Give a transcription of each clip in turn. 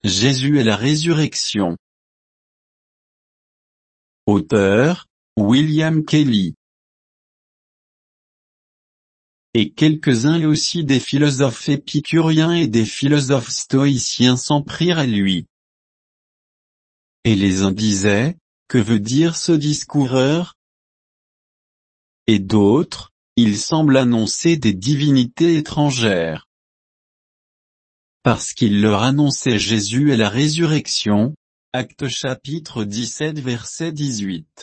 Jésus est la résurrection. Auteur, William Kelly. Et quelques-uns aussi des philosophes épicuriens et des philosophes stoïciens s'en prirent à lui. Et les uns disaient, que veut dire ce discoureur? Et d'autres, il semble annoncer des divinités étrangères. Parce qu'il leur annonçait Jésus et la résurrection, Actes chapitre 17 verset 18.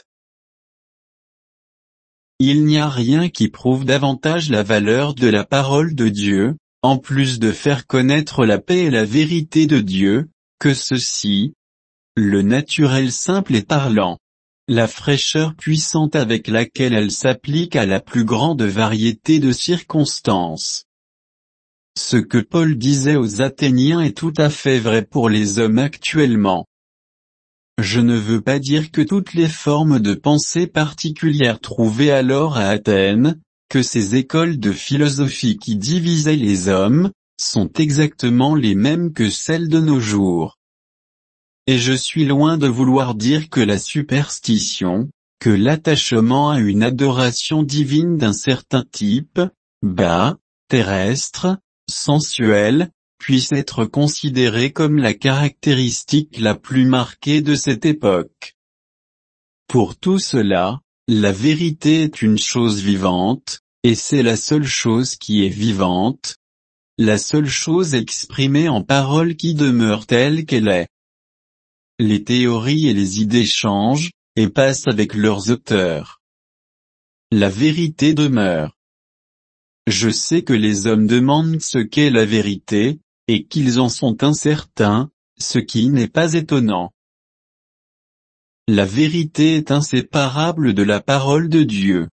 Il n'y a rien qui prouve davantage la valeur de la parole de Dieu, en plus de faire connaître la paix et la vérité de Dieu, que ceci. Le naturel simple et parlant. La fraîcheur puissante avec laquelle elle s'applique à la plus grande variété de circonstances. Ce que Paul disait aux Athéniens est tout à fait vrai pour les hommes actuellement. Je ne veux pas dire que toutes les formes de pensée particulières trouvées alors à Athènes, que ces écoles de philosophie qui divisaient les hommes, sont exactement les mêmes que celles de nos jours. Et je suis loin de vouloir dire que la superstition, que l'attachement à une adoration divine d'un certain type, bas, terrestre, sensuel, puisse être considéré comme la caractéristique la plus marquée de cette époque. Pour tout cela, la vérité est une chose vivante, et c'est la seule chose qui est vivante, la seule chose exprimée en parole qui demeure telle qu'elle est. Les théories et les idées changent, et passent avec leurs auteurs. La vérité demeure. Je sais que les hommes demandent ce qu'est la vérité, et qu'ils en sont incertains, ce qui n'est pas étonnant. La vérité est inséparable de la parole de Dieu.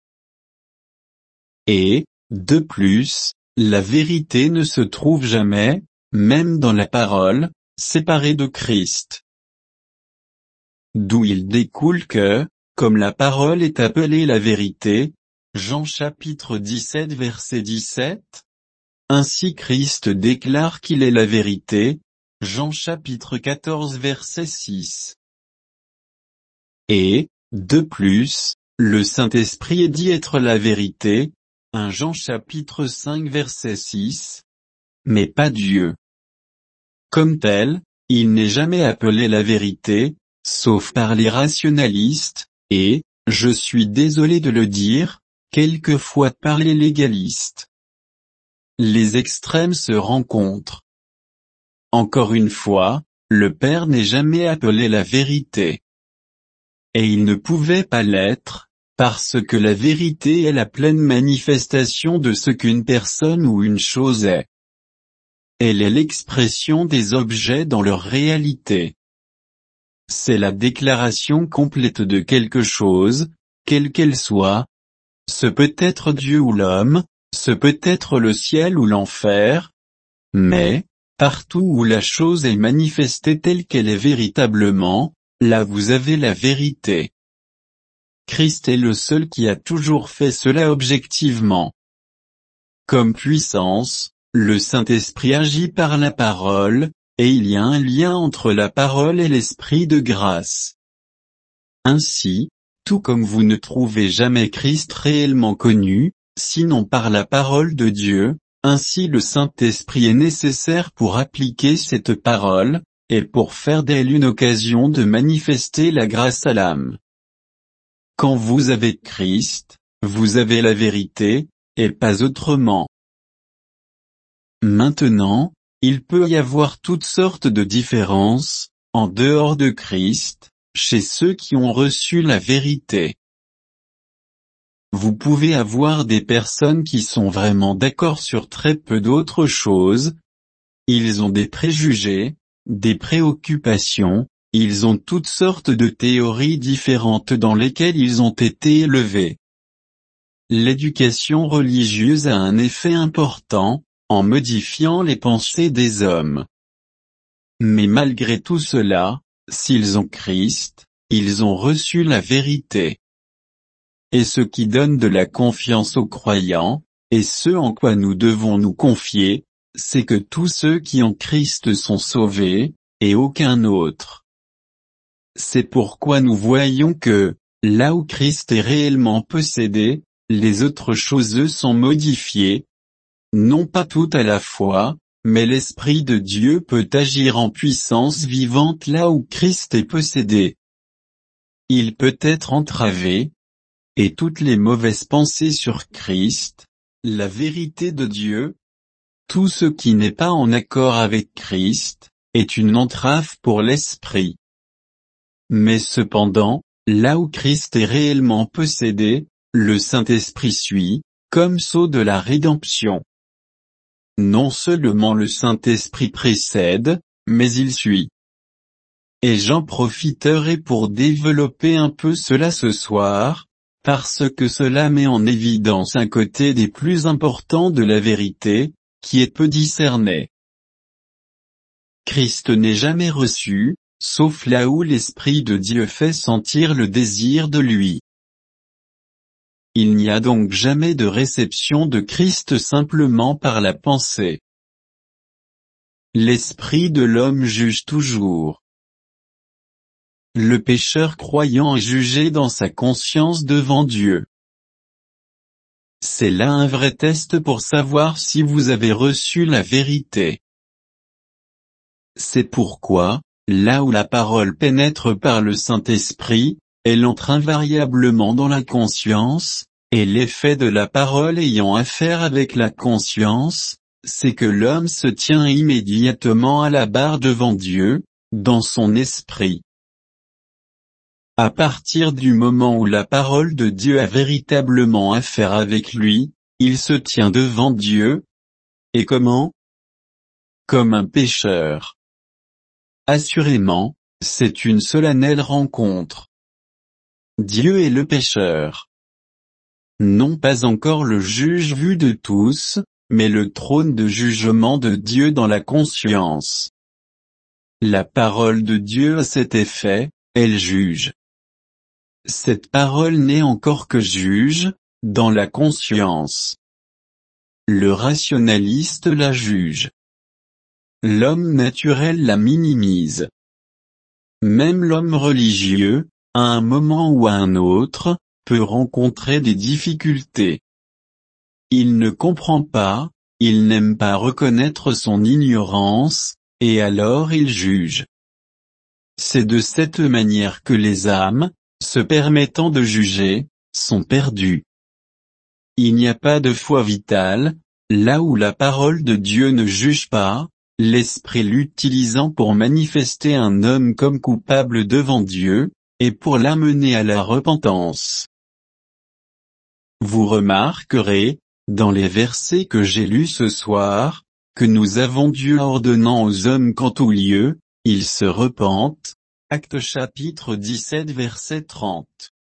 Et, de plus, la vérité ne se trouve jamais, même dans la parole, séparée de Christ. D'où il découle que, comme la parole est appelée la vérité, Jean chapitre 17 verset 17, ainsi Christ déclare qu'il est la vérité, Jean chapitre 14 verset 6. Et, de plus, le Saint-Esprit est dit être la vérité, 1 Jean chapitre 5 verset 6, mais pas Dieu. Comme tel, il n'est jamais appelé la vérité, sauf par les rationalistes, et, je suis désolé de le dire, quelquefois par les légalistes. Les extrêmes se rencontrent. Encore une fois, le Père n'est jamais appelé la vérité. Et il ne pouvait pas l'être, parce que la vérité est la pleine manifestation de ce qu'une personne ou une chose est. Elle est l'expression des objets dans leur réalité. C'est la déclaration complète de quelque chose, quelle qu'elle soit. Ce peut être Dieu ou l'homme, ce peut être le ciel ou l'enfer. Mais, partout où la chose est manifestée telle qu'elle est véritablement, là vous avez la vérité. Christ est le seul qui a toujours fait cela objectivement. Comme puissance, le Saint-Esprit agit par la parole, et il y a un lien entre la parole et l'Esprit de grâce. Ainsi, tout comme vous ne trouvez jamais Christ réellement connu, sinon par la parole de Dieu, ainsi le Saint-Esprit est nécessaire pour appliquer cette parole, et pour faire d'elle une occasion de manifester la grâce à l'âme. Quand vous avez Christ, vous avez la vérité, et pas autrement. Maintenant, il peut y avoir toutes sortes de différences, en dehors de Christ, chez ceux qui ont reçu la vérité. Vous pouvez avoir des personnes qui sont vraiment d'accord sur très peu d'autres choses. Ils ont des préjugés, des préoccupations, ils ont toutes sortes de théories différentes dans lesquelles ils ont été élevés. L'éducation religieuse a un effet important, en modifiant les pensées des hommes. Mais malgré tout cela, s'ils ont Christ, ils ont reçu la vérité. Et ce qui donne de la confiance aux croyants, et ce en quoi nous devons nous confier, c'est que tous ceux qui ont Christ sont sauvés, et aucun autre. C'est pourquoi nous voyons que, là où Christ est réellement possédé, les autres choses sont modifiées. Non pas tout à la fois, mais l'Esprit de Dieu peut agir en puissance vivante là où Christ est possédé. Il peut être entravé, et toutes les mauvaises pensées sur Christ, la vérité de Dieu, tout ce qui n'est pas en accord avec Christ, est une entrave pour l'Esprit. Mais cependant, là où Christ est réellement possédé, le Saint-Esprit suit, comme sceau de la rédemption. Non seulement le Saint-Esprit précède, mais il suit. Et j'en profiterai pour développer un peu cela ce soir, parce que cela met en évidence un côté des plus importants de la vérité, qui est peu discerné. Christ n'est jamais reçu, sauf là où l'Esprit de Dieu fait sentir le désir de lui. Il n'y a donc jamais de réception de Christ simplement par la pensée. L'esprit de l'homme juge toujours. Le pécheur croyant est jugé dans sa conscience devant Dieu. C'est là un vrai test pour savoir si vous avez reçu la vérité. C'est pourquoi, là où la parole pénètre par le Saint-Esprit, elle entre invariablement dans la conscience, et l'effet de la parole ayant affaire avec la conscience, c'est que l'homme se tient immédiatement à la barre devant Dieu, dans son esprit. À partir du moment où la parole de Dieu a véritablement affaire avec lui, il se tient devant Dieu. Et comment? Comme un pécheur. Assurément, c'est une solennelle rencontre. Dieu est le pécheur. Non pas encore le juge vu de tous, mais le trône de jugement de Dieu dans la conscience. La parole de Dieu a cet effet, elle juge. Cette parole n'est encore que juge, dans la conscience. Le rationaliste la juge. L'homme naturel la minimise. Même l'homme religieux, à un moment ou à un autre, peut rencontrer des difficultés. Il ne comprend pas, il n'aime pas reconnaître son ignorance, et alors il juge. C'est de cette manière que les âmes, se permettant de juger, sont perdues. Il n'y a pas de foi vitale, là où la parole de Dieu ne juge pas, l'Esprit l'utilisant pour manifester un homme comme coupable devant Dieu, et pour l'amener à la repentance. Vous remarquerez, dans les versets que j'ai lus ce soir, que nous avons Dieu ordonnant aux hommes quant au lieu, ils se repentent. Actes chapitre 17 verset 30.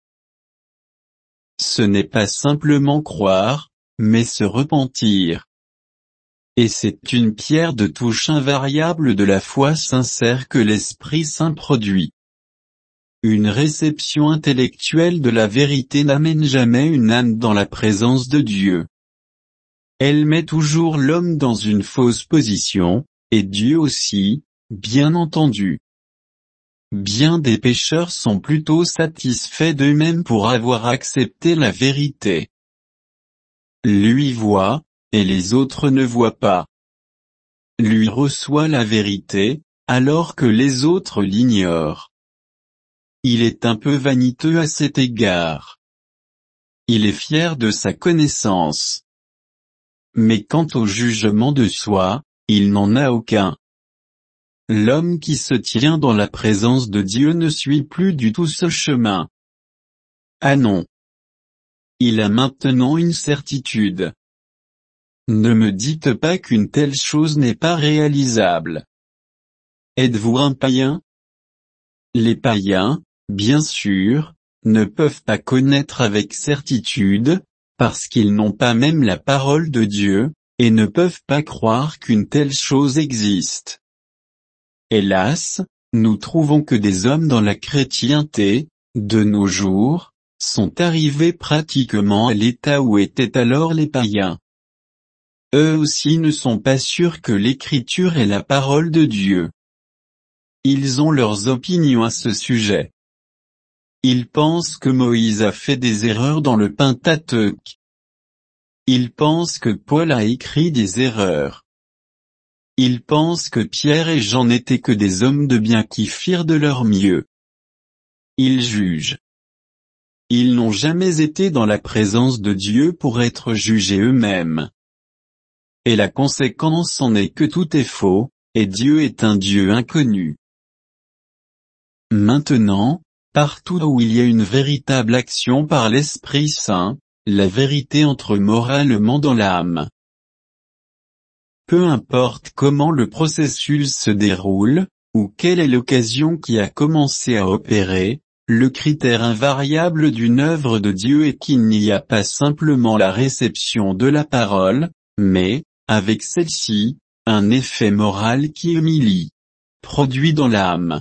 Ce n'est pas simplement croire, mais se repentir. Et c'est une pierre de touche invariable de la foi sincère que l'Esprit Saint produit. Une réception intellectuelle de la vérité n'amène jamais une âme dans la présence de Dieu. Elle met toujours l'homme dans une fausse position, et Dieu aussi, bien entendu. Bien des pécheurs sont plutôt satisfaits d'eux-mêmes pour avoir accepté la vérité. Lui voit, et les autres ne voient pas. Lui reçoit la vérité, alors que les autres l'ignorent. Il est un peu vaniteux à cet égard. Il est fier de sa connaissance. Mais quant au jugement de soi, il n'en a aucun. L'homme qui se tient dans la présence de Dieu ne suit plus du tout ce chemin. Ah non. Il a maintenant une certitude. Ne me dites pas qu'une telle chose n'est pas réalisable. Êtes-vous un païen? Les païens, bien sûr, ne peuvent pas connaître avec certitude, parce qu'ils n'ont pas même la parole de Dieu, et ne peuvent pas croire qu'une telle chose existe. Hélas, nous trouvons que des hommes dans la chrétienté, de nos jours, sont arrivés pratiquement à l'état où étaient alors les païens. Eux aussi ne sont pas sûrs que l'Écriture est la parole de Dieu. ils ont leurs opinions à ce sujet. Ils pensent que Moïse a fait des erreurs dans le Pentateuque. Ils pensent que Paul a écrit des erreurs. Ils pensent que Pierre et Jean n'étaient que des hommes de bien qui firent de leur mieux. Ils jugent. Ils n'ont jamais été dans la présence de Dieu pour être jugés eux-mêmes. Et la conséquence en est que tout est faux, et Dieu est un Dieu inconnu. Maintenant, partout où il y a une véritable action par l'Esprit Saint, la vérité entre moralement dans l'âme. Peu importe comment le processus se déroule, ou quelle est l'occasion qui a commencé à opérer, le critère invariable d'une œuvre de Dieu est qu'il n'y a pas simplement la réception de la parole, mais, avec celle-ci, un effet moral qui humilie, produit dans l'âme.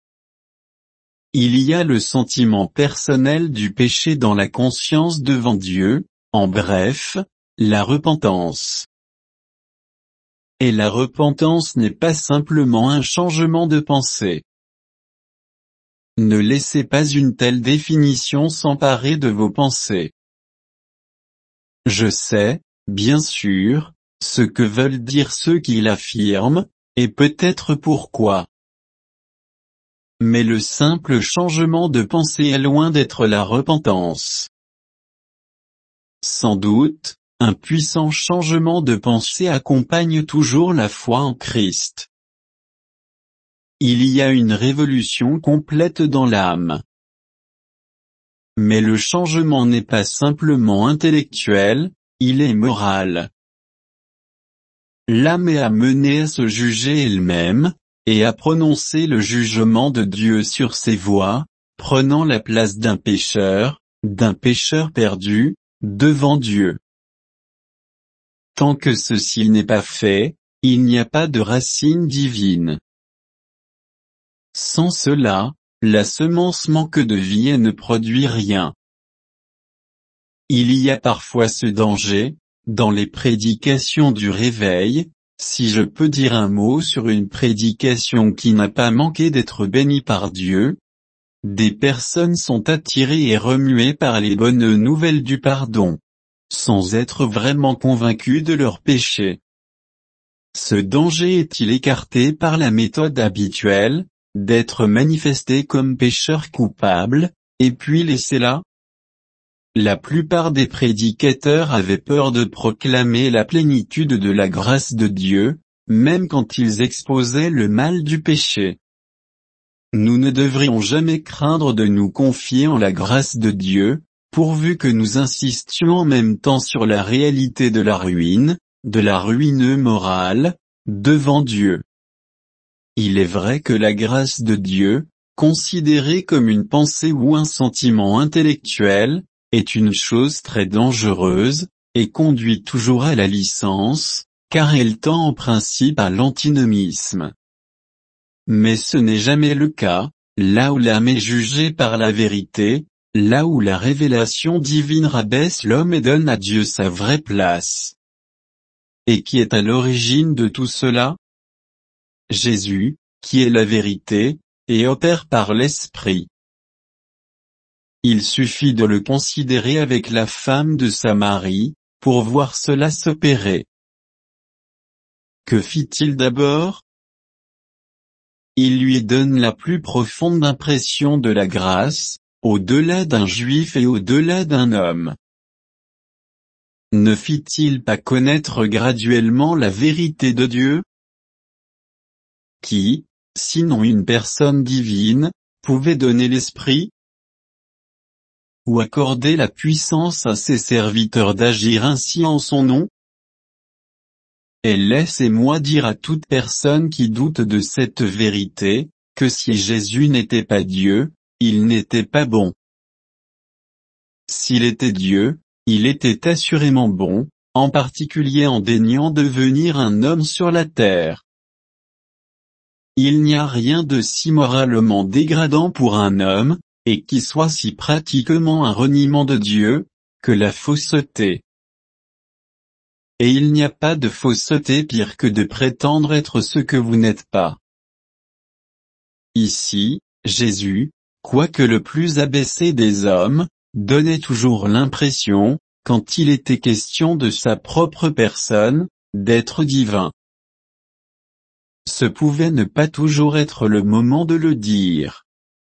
Il y a le sentiment personnel du péché dans la conscience devant Dieu, en bref, la repentance. Et la repentance n'est pas simplement un changement de pensée. Ne laissez pas une telle définition s'emparer de vos pensées. Je sais, bien sûr, ce que veulent dire ceux qui l'affirment, et peut-être pourquoi. Mais le simple changement de pensée est loin d'être la repentance. Sans doute, un puissant changement de pensée accompagne toujours la foi en Christ. Il y a une révolution complète dans l'âme. Mais le changement n'est pas simplement intellectuel, il est moral. L'âme est amenée à se juger elle-même, et à prononcer le jugement de Dieu sur ses voies, prenant la place d'un pécheur perdu, devant Dieu. Tant que ceci n'est pas fait, il n'y a pas de racine divine. Sans cela, la semence manque de vie et ne produit rien. Il y a parfois ce danger, dans les prédications du réveil, si je peux dire un mot sur une prédication qui n'a pas manqué d'être bénie par Dieu, des personnes sont attirées et remuées par les bonnes nouvelles du pardon, sans être vraiment convaincues de leur péché. Ce danger est-il écarté par la méthode habituelle, d'être manifesté comme pécheur coupable, et puis laissé là? La plupart des prédicateurs avaient peur de proclamer la plénitude de la grâce de Dieu, même quand ils exposaient le mal du péché. Nous ne devrions jamais craindre de nous confier en la grâce de Dieu, pourvu que nous insistions en même temps sur la réalité de la ruine morale, devant Dieu. Il est vrai que la grâce de Dieu, considérée comme une pensée ou un sentiment intellectuel, est une chose très dangereuse, et conduit toujours à la licence, car elle tend en principe à l'antinomisme. Mais ce n'est jamais le cas, là où l'âme est jugée par la vérité, là où la révélation divine rabaisse l'homme et donne à Dieu sa vraie place. Et qui est à l'origine de tout cela? Jésus, qui est la vérité, et opère par l'Esprit. Il suffit de le considérer avec la femme de Samarie, pour voir cela s'opérer. Que fit-il d'abord? Il lui donne la plus profonde impression de la grâce, au-delà d'un juif et au-delà d'un homme. Ne fit-il pas connaître graduellement la vérité de Dieu? Qui, sinon une personne divine, pouvait donner l'esprit? Ou accorder la puissance à ses serviteurs d'agir ainsi en son nom? Et laissez-moi dire à toute personne qui doute de cette vérité, que si Jésus n'était pas Dieu, il n'était pas bon. S'il était Dieu, il était assurément bon, en particulier en daignant devenir un homme sur la terre. Il n'y a rien de si moralement dégradant pour un homme, et qui soit si pratiquement un reniement de Dieu, que la fausseté. Et il n'y a pas de fausseté pire que de prétendre être ce que vous n'êtes pas. Ici, Jésus, quoique le plus abaissé des hommes, donnait toujours l'impression, quand il était question de sa propre personne, d'être divin. Ce pouvait ne pas toujours être le moment de le dire.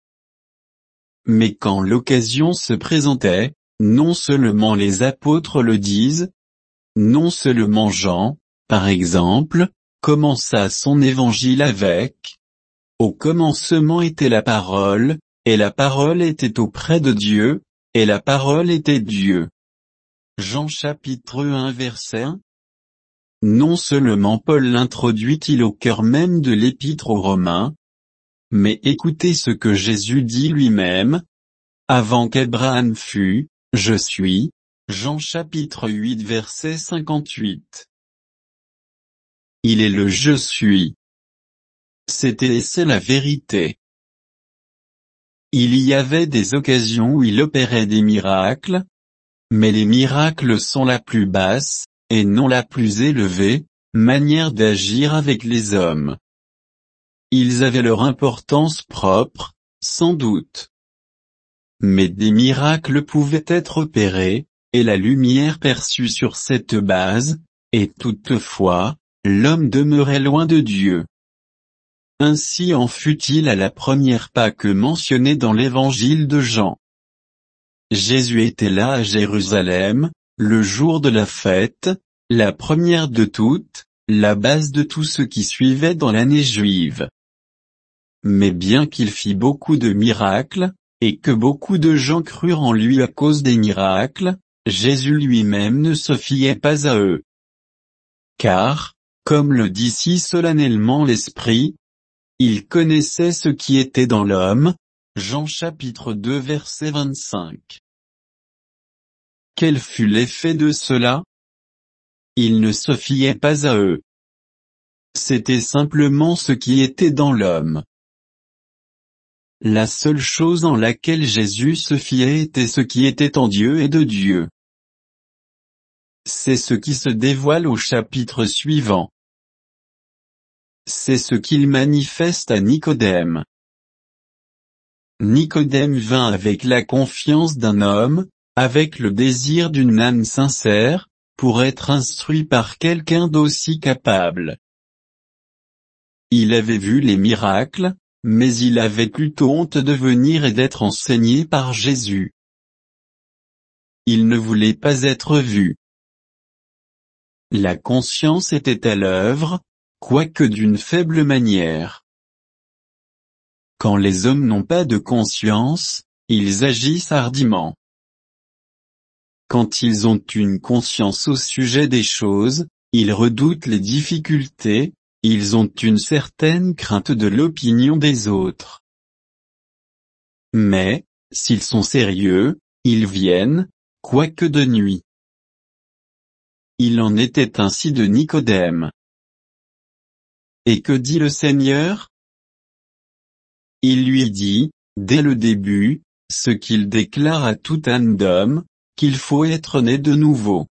Mais quand l'occasion se présentait, non seulement les apôtres le disent, non seulement Jean, par exemple, commença son évangile avec « Au commencement était la parole, et la parole était auprès de Dieu, et la parole était Dieu. » Jean chapitre 1 verset 1. Non seulement Paul l'introduit-il au cœur même de l'épître aux Romains, mais écoutez ce que Jésus dit lui-même. Avant qu'Abraham fût, je suis. Jean chapitre 8 verset 58. Il est le je suis. C'était et c'est la vérité. Il y avait des occasions où il opérait des miracles, mais les miracles sont la plus basse, et non la plus élevée, manière d'agir avec les hommes. Ils avaient leur importance propre, sans doute. Mais des miracles pouvaient être opérés, et la lumière perçue sur cette base, et toutefois, l'homme demeurait loin de Dieu. Ainsi en fut-il à la première Pâque mentionnée dans l'évangile de Jean. Jésus était là à Jérusalem, le jour de la fête, la première de toutes, la base de tout ce qui suivait dans l'année juive. Mais bien qu'il fit beaucoup de miracles, et que beaucoup de gens crurent en lui à cause des miracles, Jésus lui-même ne se fiait pas à eux. Car, comme le dit si solennellement l'Esprit, il connaissait ce qui était dans l'homme. Jean chapitre 2 verset 25. Quel fut l'effet de cela? Il ne se fiait pas à eux. C'était simplement ce qui était dans l'homme. La seule chose en laquelle Jésus se fiait était ce qui était en Dieu et de Dieu. C'est ce qui se dévoile au chapitre suivant. C'est ce qu'il manifeste à Nicodème. Nicodème vint avec la confiance d'un homme, avec le désir d'une âme sincère, pour être instruit par quelqu'un d'aussi capable. Il avait vu les miracles, mais il avait plutôt honte de venir et d'être enseigné par Jésus. Il ne voulait pas être vu. La conscience était à l'œuvre, quoique d'une faible manière. Quand les hommes n'ont pas de conscience, ils agissent hardiment. Quand ils ont une conscience au sujet des choses, ils redoutent les difficultés, ils ont une certaine crainte de l'opinion des autres. Mais, s'ils sont sérieux, ils viennent, quoique de nuit. Il en était ainsi de Nicodème. Et que dit le Seigneur? Il lui dit, dès le début, ce qu'il déclare à tout âme d'homme, qu'il faut être né de nouveau.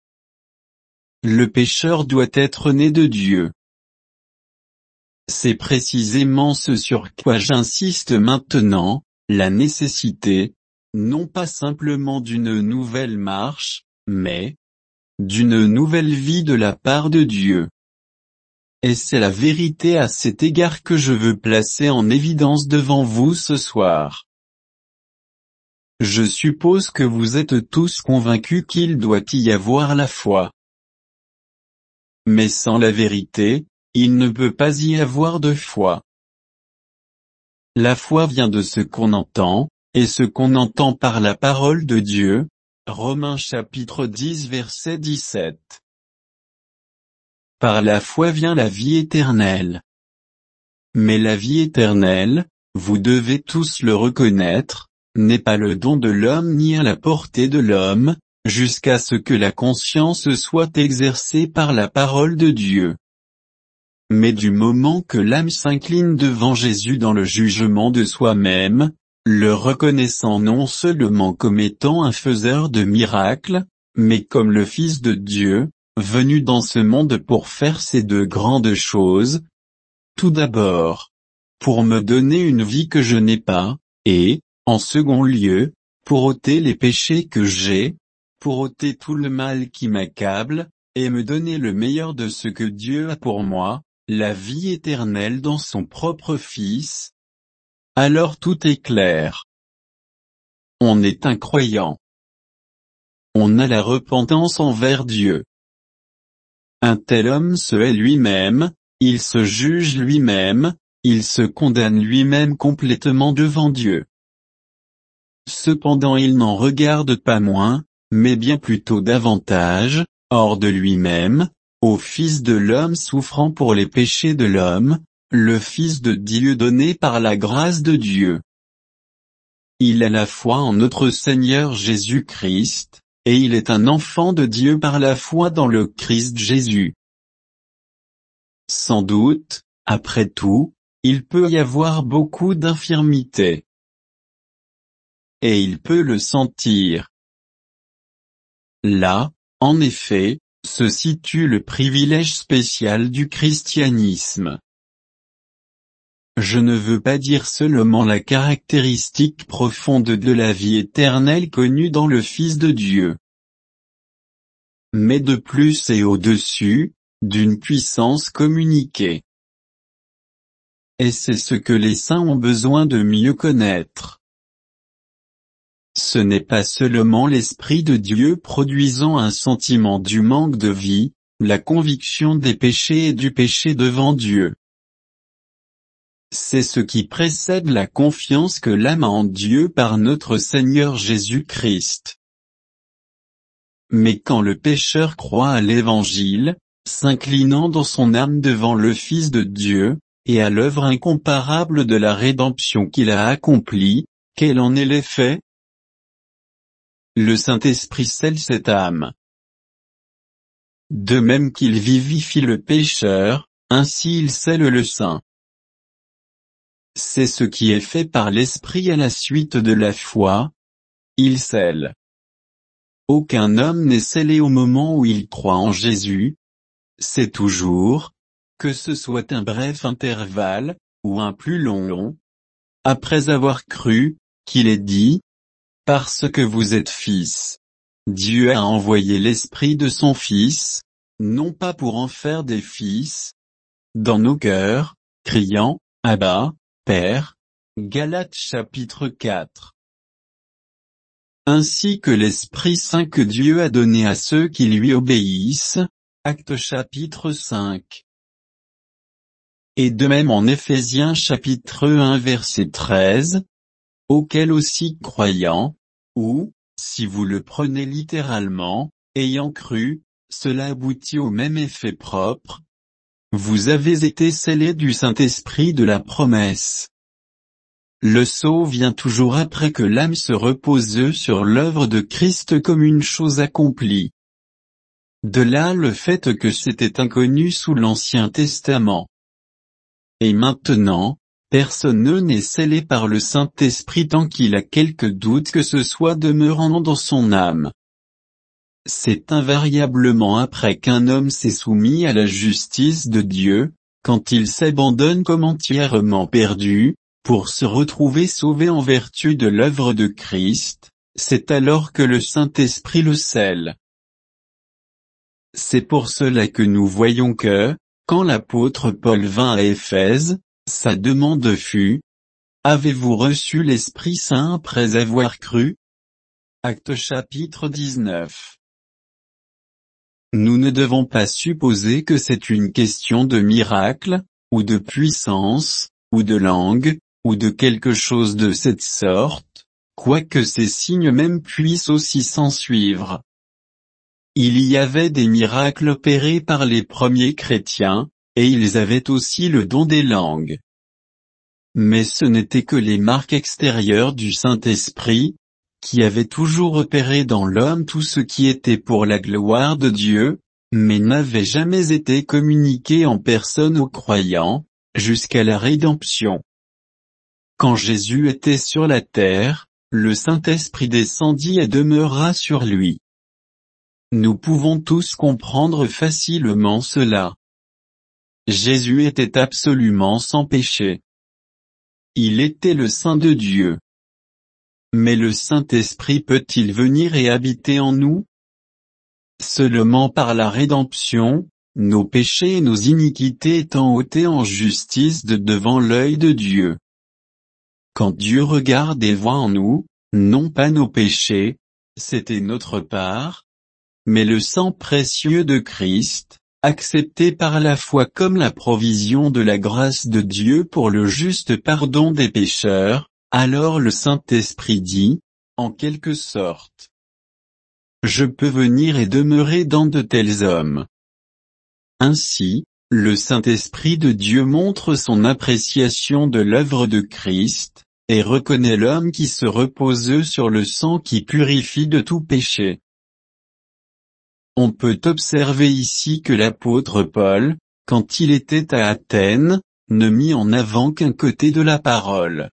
Le pécheur doit être né de Dieu. C'est précisément ce sur quoi j'insiste maintenant, la nécessité, non pas simplement d'une nouvelle marche, mais d'une nouvelle vie de la part de Dieu. Et c'est la vérité à cet égard que je veux placer en évidence devant vous ce soir. Je suppose que vous êtes tous convaincus qu'il doit y avoir la foi. Mais sans la vérité, il ne peut pas y avoir de foi. La foi vient de ce qu'on entend, et ce qu'on entend par la parole de Dieu. Romains chapitre 10 verset 17. Par la foi vient la vie éternelle. Mais la vie éternelle, vous devez tous le reconnaître, n'est pas le don de l'homme ni à la portée de l'homme, jusqu'à ce que la conscience soit exercée par la parole de Dieu. Mais du moment que l'âme s'incline devant Jésus dans le jugement de soi-même, le reconnaissant non seulement comme étant un faiseur de miracles, mais comme le Fils de Dieu, venu dans ce monde pour faire ces deux grandes choses. Tout d'abord, pour me donner une vie que je n'ai pas, et, en second lieu, pour ôter les péchés que j'ai, pour ôter tout le mal qui m'accable, et me donner le meilleur de ce que Dieu a pour moi, la vie éternelle dans son propre Fils. Alors tout est clair. On est un croyant. On a la repentance envers Dieu. Un tel homme se hait lui-même, il se juge lui-même, il se condamne lui-même complètement devant Dieu. Cependant il n'en regarde pas moins, mais bien plutôt davantage, hors de lui-même, au Fils de l'homme souffrant pour les péchés de l'homme, le Fils de Dieu donné par la grâce de Dieu. Il a la foi en notre Seigneur Jésus-Christ, et il est un enfant de Dieu par la foi dans le Christ Jésus. Sans doute, après tout, il peut y avoir beaucoup d'infirmités. Et il peut le sentir. Là, en effet, se situe le privilège spécial du christianisme. Je ne veux pas dire seulement la caractéristique profonde de la vie éternelle connue dans le Fils de Dieu. Mais de plus et au-dessus, d'une puissance communiquée. Et c'est ce que les saints ont besoin de mieux connaître. Ce n'est pas seulement l'Esprit de Dieu produisant un sentiment du manque de vie, la conviction des péchés et du péché devant Dieu. C'est ce qui précède la confiance que l'âme a en Dieu par notre Seigneur Jésus-Christ. Mais quand le pécheur croit à l'Évangile, s'inclinant dans son âme devant le Fils de Dieu, et à l'œuvre incomparable de la rédemption qu'il a accomplie, quel en est l'effet? Le Saint-Esprit scelle cette âme. De même qu'il vivifie le pécheur, ainsi il scelle le saint. C'est ce qui est fait par l'Esprit à la suite de la foi. Il scelle. Aucun homme n'est scellé au moment où il croit en Jésus. C'est toujours, que ce soit un bref intervalle, ou un plus long, après avoir cru, qu'il est dit, parce que vous êtes fils. Dieu a envoyé l'Esprit de son Fils, non pas pour en faire des fils, dans nos cœurs, criant, Abba, Père. Galates chapitre 4. Ainsi que l'Esprit Saint que Dieu a donné à ceux qui lui obéissent. Actes chapitre 5. Et de même en Éphésiens chapitre 1 verset 13, auquel aussi croyant, ou, si vous le prenez littéralement, ayant cru, cela aboutit au même effet propre. Vous avez été scellés du Saint-Esprit de la promesse. Le sceau vient toujours après que l'âme se repose sur l'œuvre de Christ comme une chose accomplie. De là le fait que c'était inconnu sous l'Ancien Testament. Et maintenant, personne n'est scellé par le Saint-Esprit tant qu'il a quelque doute que ce soit demeurant dans son âme. C'est invariablement après qu'un homme s'est soumis à la justice de Dieu, quand il s'abandonne comme entièrement perdu, pour se retrouver sauvé en vertu de l'œuvre de Christ, c'est alors que le Saint-Esprit le scelle. C'est pour cela que nous voyons que, quand l'apôtre Paul vint à Éphèse, sa demande fut: Avez-vous reçu l'Esprit Saint après avoir cru? Actes chapitre 19. Nous ne devons pas supposer que c'est une question de miracle, ou de puissance, ou de langue, ou de quelque chose de cette sorte, quoique ces signes même puissent aussi s'ensuivre. Il y avait des miracles opérés par les premiers chrétiens, et ils avaient aussi le don des langues. Mais ce n'étaient que les marques extérieures du Saint-Esprit, qui avait toujours opéré dans l'homme tout ce qui était pour la gloire de Dieu, mais n'avait jamais été communiqué en personne aux croyants, jusqu'à la rédemption. Quand Jésus était sur la terre, le Saint-Esprit descendit et demeura sur lui. Nous pouvons tous comprendre facilement cela. Jésus était absolument sans péché. il était le Saint de Dieu. Mais le Saint-Esprit peut-il venir et habiter en nous? Seulement par la rédemption, nos péchés et nos iniquités étant ôtés en justice de devant l'œil de Dieu. Quand Dieu regarde et voit en nous, non pas nos péchés, c'était notre part, mais le sang précieux de Christ, accepté par la foi comme la provision de la grâce de Dieu pour le juste pardon des pécheurs, alors le Saint-Esprit dit, en quelque sorte, je peux venir et demeurer dans de tels hommes. Ainsi, le Saint-Esprit de Dieu montre son appréciation de l'œuvre de Christ, et reconnaît l'homme qui se repose sur le sang qui purifie de tout péché. On peut observer ici que l'apôtre Paul, quand il était à Athènes, ne mit en avant qu'un côté de la parole.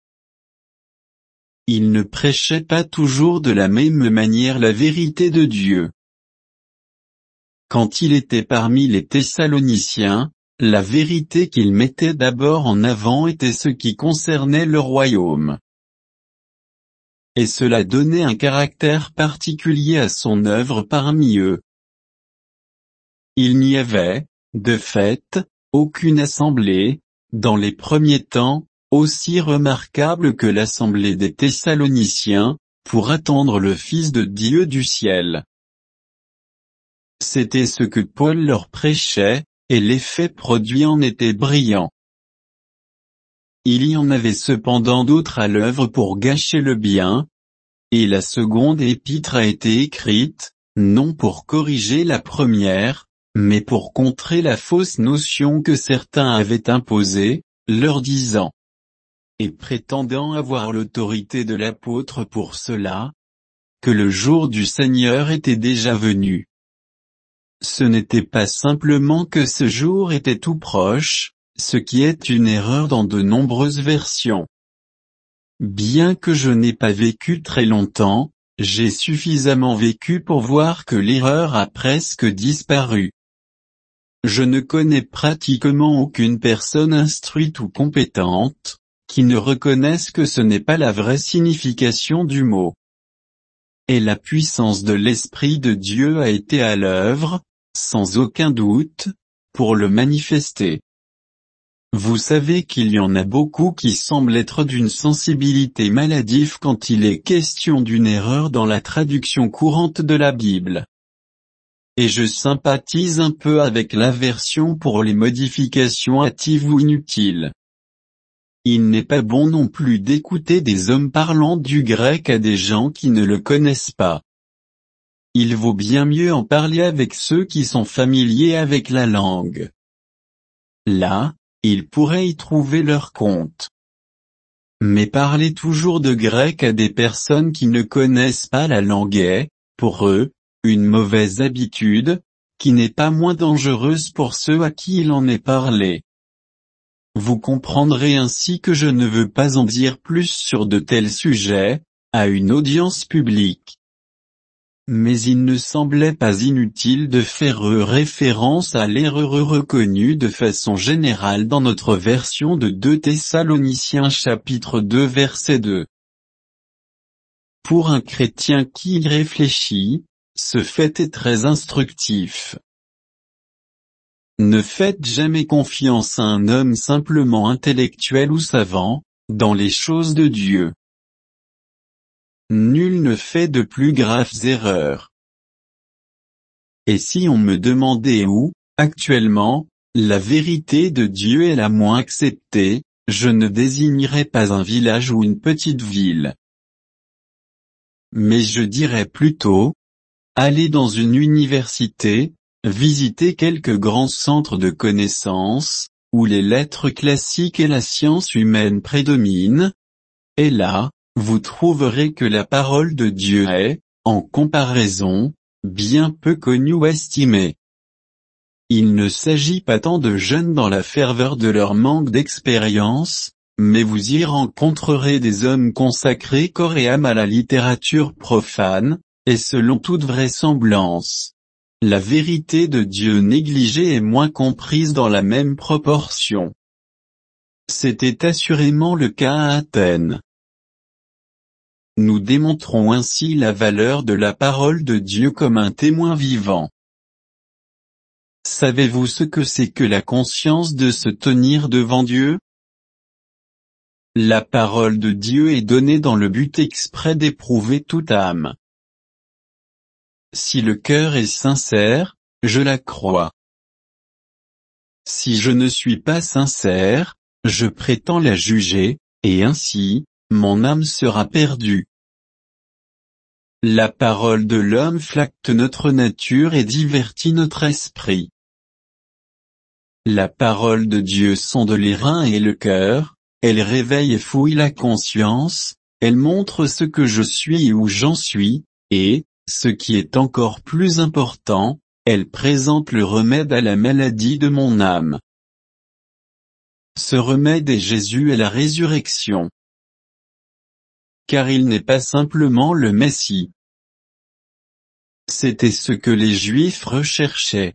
Il ne prêchait pas toujours de la même manière la vérité de Dieu. Quand il était parmi les Thessaloniciens, la vérité qu'il mettait d'abord en avant était ce qui concernait le royaume. Et cela donnait un caractère particulier à son œuvre parmi eux. Il n'y avait, de fait, aucune assemblée, dans les premiers temps, aussi remarquable que l'assemblée des Thessaloniciens, pour attendre le Fils de Dieu du ciel. C'était ce que Paul leur prêchait, et l'effet produit en était brillant. Il y en avait cependant d'autres à l'œuvre pour gâcher le bien, et la seconde épître a été écrite, non pour corriger la première, mais pour contrer la fausse notion que certains avaient imposée, leur disant, et prétendant avoir l'autorité de l'apôtre pour cela, que le jour du Seigneur était déjà venu. Ce n'était pas simplement que ce jour était tout proche, ce qui est une erreur dans de nombreuses versions. Bien que je n'ai pas vécu très longtemps, j'ai suffisamment vécu pour voir que l'erreur a presque disparu. Je ne connais pratiquement aucune personne instruite ou compétente, qui ne reconnaisse que ce n'est pas la vraie signification du mot. Et la puissance de l'Esprit de Dieu a été à l'œuvre, sans aucun doute, pour le manifester. Vous savez qu'il y en a beaucoup qui semblent être d'une sensibilité maladive quand il est question d'une erreur dans la traduction courante de la Bible. Et je sympathise un peu avec l'aversion pour les modifications hâtives ou inutiles. Il n'est pas bon non plus d'écouter des hommes parlant du grec à des gens qui ne le connaissent pas. Il vaut bien mieux en parler avec ceux qui sont familiers avec la langue. Là, ils pourraient y trouver leur compte. Mais parler toujours de grec à des personnes qui ne connaissent pas la langue est, pour eux, une mauvaise habitude, qui n'est pas moins dangereuse pour ceux à qui il en est parlé. Vous comprendrez ainsi que je ne veux pas en dire plus sur de tels sujets, à une audience publique. Mais il ne semblait pas inutile de faire référence à l'erreur reconnue de façon générale dans notre version de 2 Thessaloniciens chapitre 2 verset 2. Pour un chrétien qui y réfléchit, ce fait est très instructif. Ne faites jamais confiance à un homme simplement intellectuel ou savant, dans les choses de Dieu. Nul ne fait de plus graves erreurs. Et si on me demandait où, actuellement, la vérité de Dieu est la moins acceptée, je ne désignerais pas un village ou une petite ville. Mais je dirais plutôt, allez dans une université, visitez quelques grands centres de connaissances, où les lettres classiques et la science humaine prédominent, et là, vous trouverez que la parole de Dieu est, en comparaison, bien peu connue ou estimée. Il ne s'agit pas tant de jeunes dans la ferveur de leur manque d'expérience, mais vous y rencontrerez des hommes consacrés corps et âme à la littérature profane, et selon toute vraisemblance, la vérité de Dieu négligée et moins comprise dans la même proportion. C'était assurément le cas à Athènes. Nous démontrons ainsi la valeur de la parole de Dieu comme un témoin vivant. Savez-vous ce que c'est que la conscience de se tenir devant Dieu? La parole de Dieu est donnée dans le but exprès d'éprouver toute âme. Si le cœur est sincère, je la crois. Si je ne suis pas sincère, je prétends la juger, et ainsi, mon âme sera perdue. La parole de l'homme flatte notre nature et divertit notre esprit. La parole de Dieu sonde les reins et le cœur, elle réveille et fouille la conscience, elle montre ce que je suis et où j'en suis, et, ce qui est encore plus important, elle présente le remède à la maladie de mon âme. Ce remède est Jésus et la résurrection. Car il n'est pas simplement le Messie. C'était ce que les Juifs recherchaient.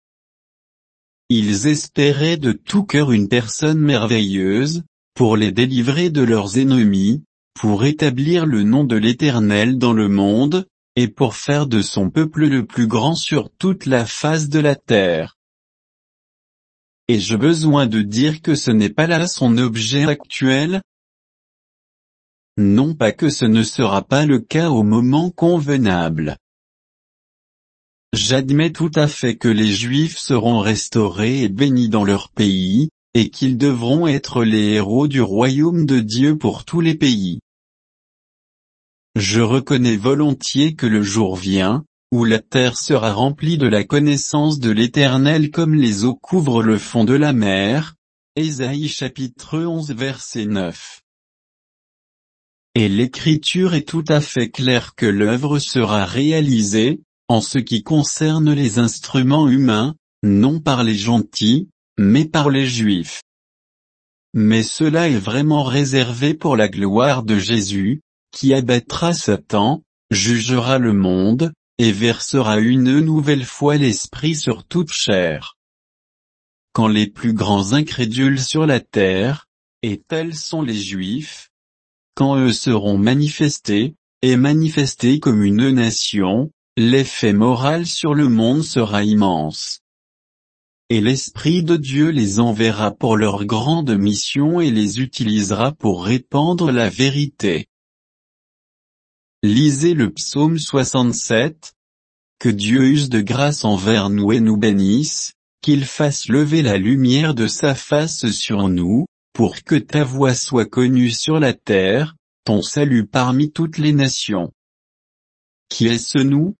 Ils espéraient de tout cœur une personne merveilleuse, pour les délivrer de leurs ennemis, pour établir le nom de l'Éternel dans le monde, et pour faire de son peuple le plus grand sur toute la face de la terre. Ai-je besoin de dire que ce n'est pas là son objet actuel? Non pas que ce ne sera pas le cas au moment convenable. J'admets tout à fait que les Juifs seront restaurés et bénis dans leur pays, et qu'ils devront être les héros du royaume de Dieu pour tous les pays. Je reconnais volontiers que le jour vient, où la terre sera remplie de la connaissance de l'Éternel comme les eaux couvrent le fond de la mer. Ésaïe chapitre 11 verset 9. Et l'Écriture est tout à fait claire que l'œuvre sera réalisée, en ce qui concerne les instruments humains, non par les gentils, mais par les Juifs. Mais cela est vraiment réservé pour la gloire de Jésus, qui abattra Satan, jugera le monde, et versera une nouvelle fois l'Esprit sur toute chair. Quand les plus grands incrédules sur la terre, et tels sont les Juifs, quand eux seront manifestés, et manifestés comme une nation, l'effet moral sur le monde sera immense. Et l'Esprit de Dieu les enverra pour leur grande mission et les utilisera pour répandre la vérité. Lisez le psaume 67. Que Dieu use de grâce envers nous et nous bénisse, qu'il fasse lever la lumière de sa face sur nous, pour que ta voix soit connue sur la terre, ton salut parmi toutes les nations. Qui est-ce nous?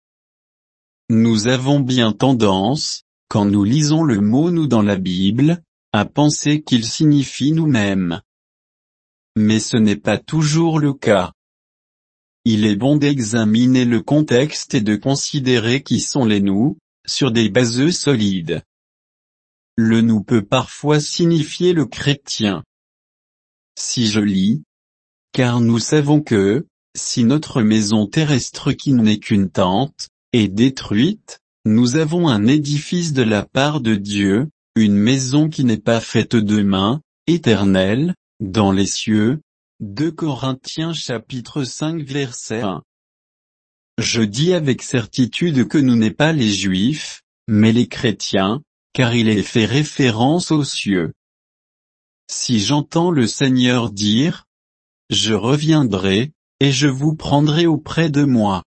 Nous avons bien tendance, quand nous lisons le mot nous dans la Bible, à penser qu'il signifie nous-mêmes. Mais ce n'est pas toujours le cas. Il est bon d'examiner le contexte et de considérer qui sont les nous, sur des bases solides. Le nous peut parfois signifier le chrétien. Si je lis, car nous savons que, si notre maison terrestre qui n'est qu'une tente, est détruite, nous avons un édifice de la part de Dieu, une maison qui n'est pas faite de main, éternelle, dans les cieux. 2 Corinthiens chapitre 5 verset 1. Je dis avec certitude que nous n'est pas les Juifs, mais les chrétiens, car il est fait référence aux cieux. Si j'entends le Seigneur dire, je reviendrai, et je vous prendrai auprès de moi.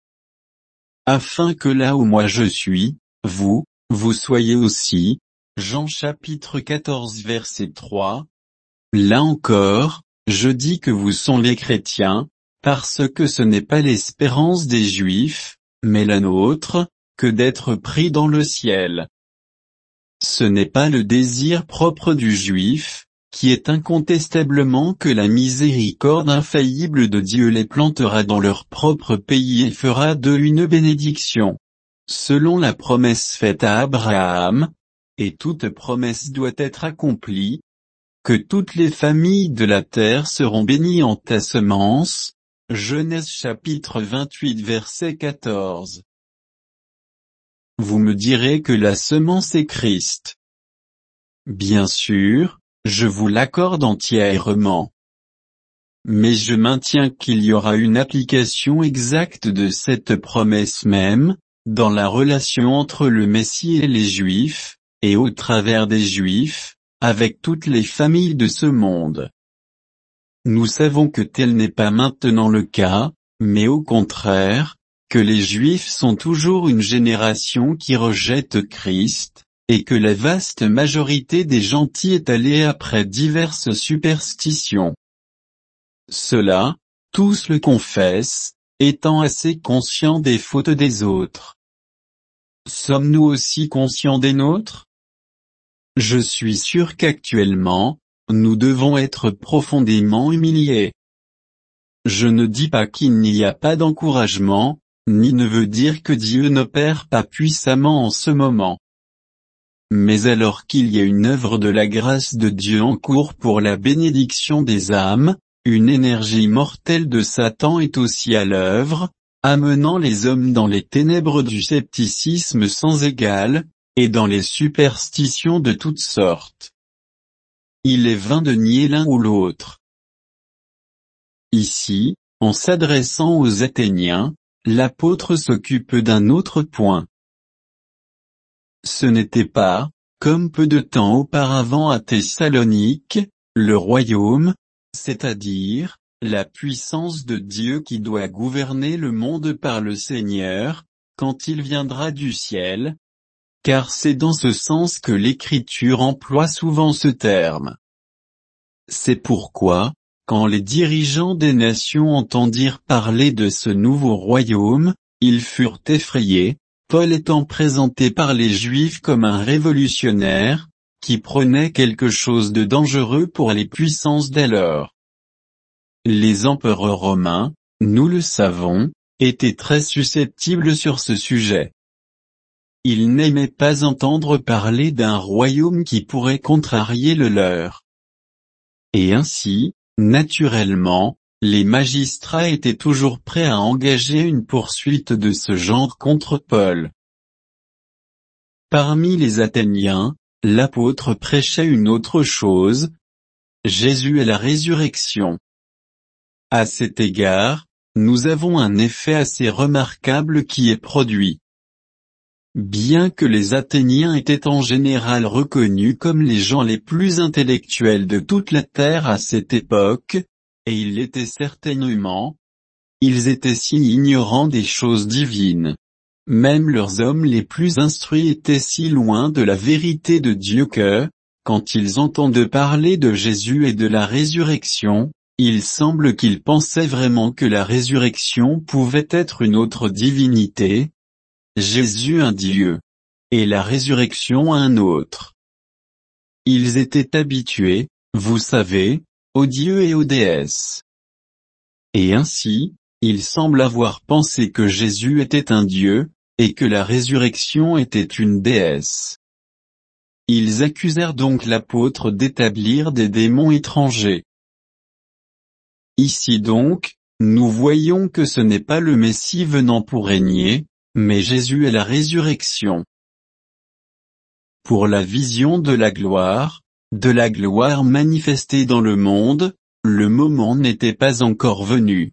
Afin que là où moi je suis, vous soyez aussi. Jean chapitre 14 verset 3. Là encore, je dis que vous sont les chrétiens, parce que ce n'est pas l'espérance des Juifs, mais la nôtre, que d'être pris dans le ciel. Ce n'est pas le désir propre du Juif, qui est incontestablement que la miséricorde infaillible de Dieu les plantera dans leur propre pays et fera d'eux une bénédiction. Selon la promesse faite à Abraham, et toute promesse doit être accomplie, que toutes les familles de la terre seront bénies en ta semence. Genèse chapitre 28 verset 14. Vous me direz que la semence est Christ. Bien sûr, je vous l'accorde entièrement. Mais je maintiens qu'il y aura une application exacte de cette promesse même, dans la relation entre le Messie et les Juifs, et au travers des Juifs, avec toutes les familles de ce monde. Nous savons que tel n'est pas maintenant le cas, mais au contraire, que les Juifs sont toujours une génération qui rejette Christ, et que la vaste majorité des gentils est allée après diverses superstitions. Ceux-là, tous le confessent, étant assez conscients des fautes des autres. Sommes-nous aussi conscients des nôtres? Je suis sûr qu'actuellement, nous devons être profondément humiliés. Je ne dis pas qu'il n'y a pas d'encouragement, ni ne veut dire que Dieu n'opère pas puissamment en ce moment. Mais alors qu'il y a une œuvre de la grâce de Dieu en cours pour la bénédiction des âmes, une énergie mortelle de Satan est aussi à l'œuvre, amenant les hommes dans les ténèbres du scepticisme sans égal, et dans les superstitions de toutes sortes. Il est vain de nier l'un ou l'autre. Ici, en s'adressant aux Athéniens, l'apôtre s'occupe d'un autre point. Ce n'était pas, comme peu de temps auparavant à Thessalonique, le royaume, c'est-à-dire, la puissance de Dieu qui doit gouverner le monde par le Seigneur, quand il viendra du ciel, car c'est dans ce sens que l'Écriture emploie souvent ce terme. C'est pourquoi, quand les dirigeants des nations entendirent parler de ce nouveau royaume, ils furent effrayés, Paul étant présenté par les Juifs comme un révolutionnaire, qui prenait quelque chose de dangereux pour les puissances d'alors. Les empereurs romains, nous le savons, étaient très susceptibles sur ce sujet. Ils n'aimaient pas entendre parler d'un royaume qui pourrait contrarier le leur. Et ainsi, naturellement, les magistrats étaient toujours prêts à engager une poursuite de ce genre contre Paul. Parmi les Athéniens, l'apôtre prêchait une autre chose, Jésus est la résurrection. À cet égard, nous avons un effet assez remarquable qui est produit. Bien que les Athéniens étaient en général reconnus comme les gens les plus intellectuels de toute la terre à cette époque, et ils l'étaient certainement, ils étaient si ignorants des choses divines. Même leurs hommes les plus instruits étaient si loin de la vérité de Dieu que, quand ils entendent parler de Jésus et de la résurrection, il semble qu'ils pensaient vraiment que la résurrection pouvait être une autre divinité, Jésus un Dieu, et la résurrection un autre. Ils étaient habitués, vous savez, aux dieux et aux déesses. Et ainsi, ils semblent avoir pensé que Jésus était un Dieu, et que la résurrection était une déesse. Ils accusèrent donc l'apôtre d'établir des démons étrangers. Ici donc, nous voyons que ce n'est pas le Messie venant pour régner, mais Jésus est la résurrection. Pour la vision de la gloire manifestée dans le monde, le moment n'était pas encore venu.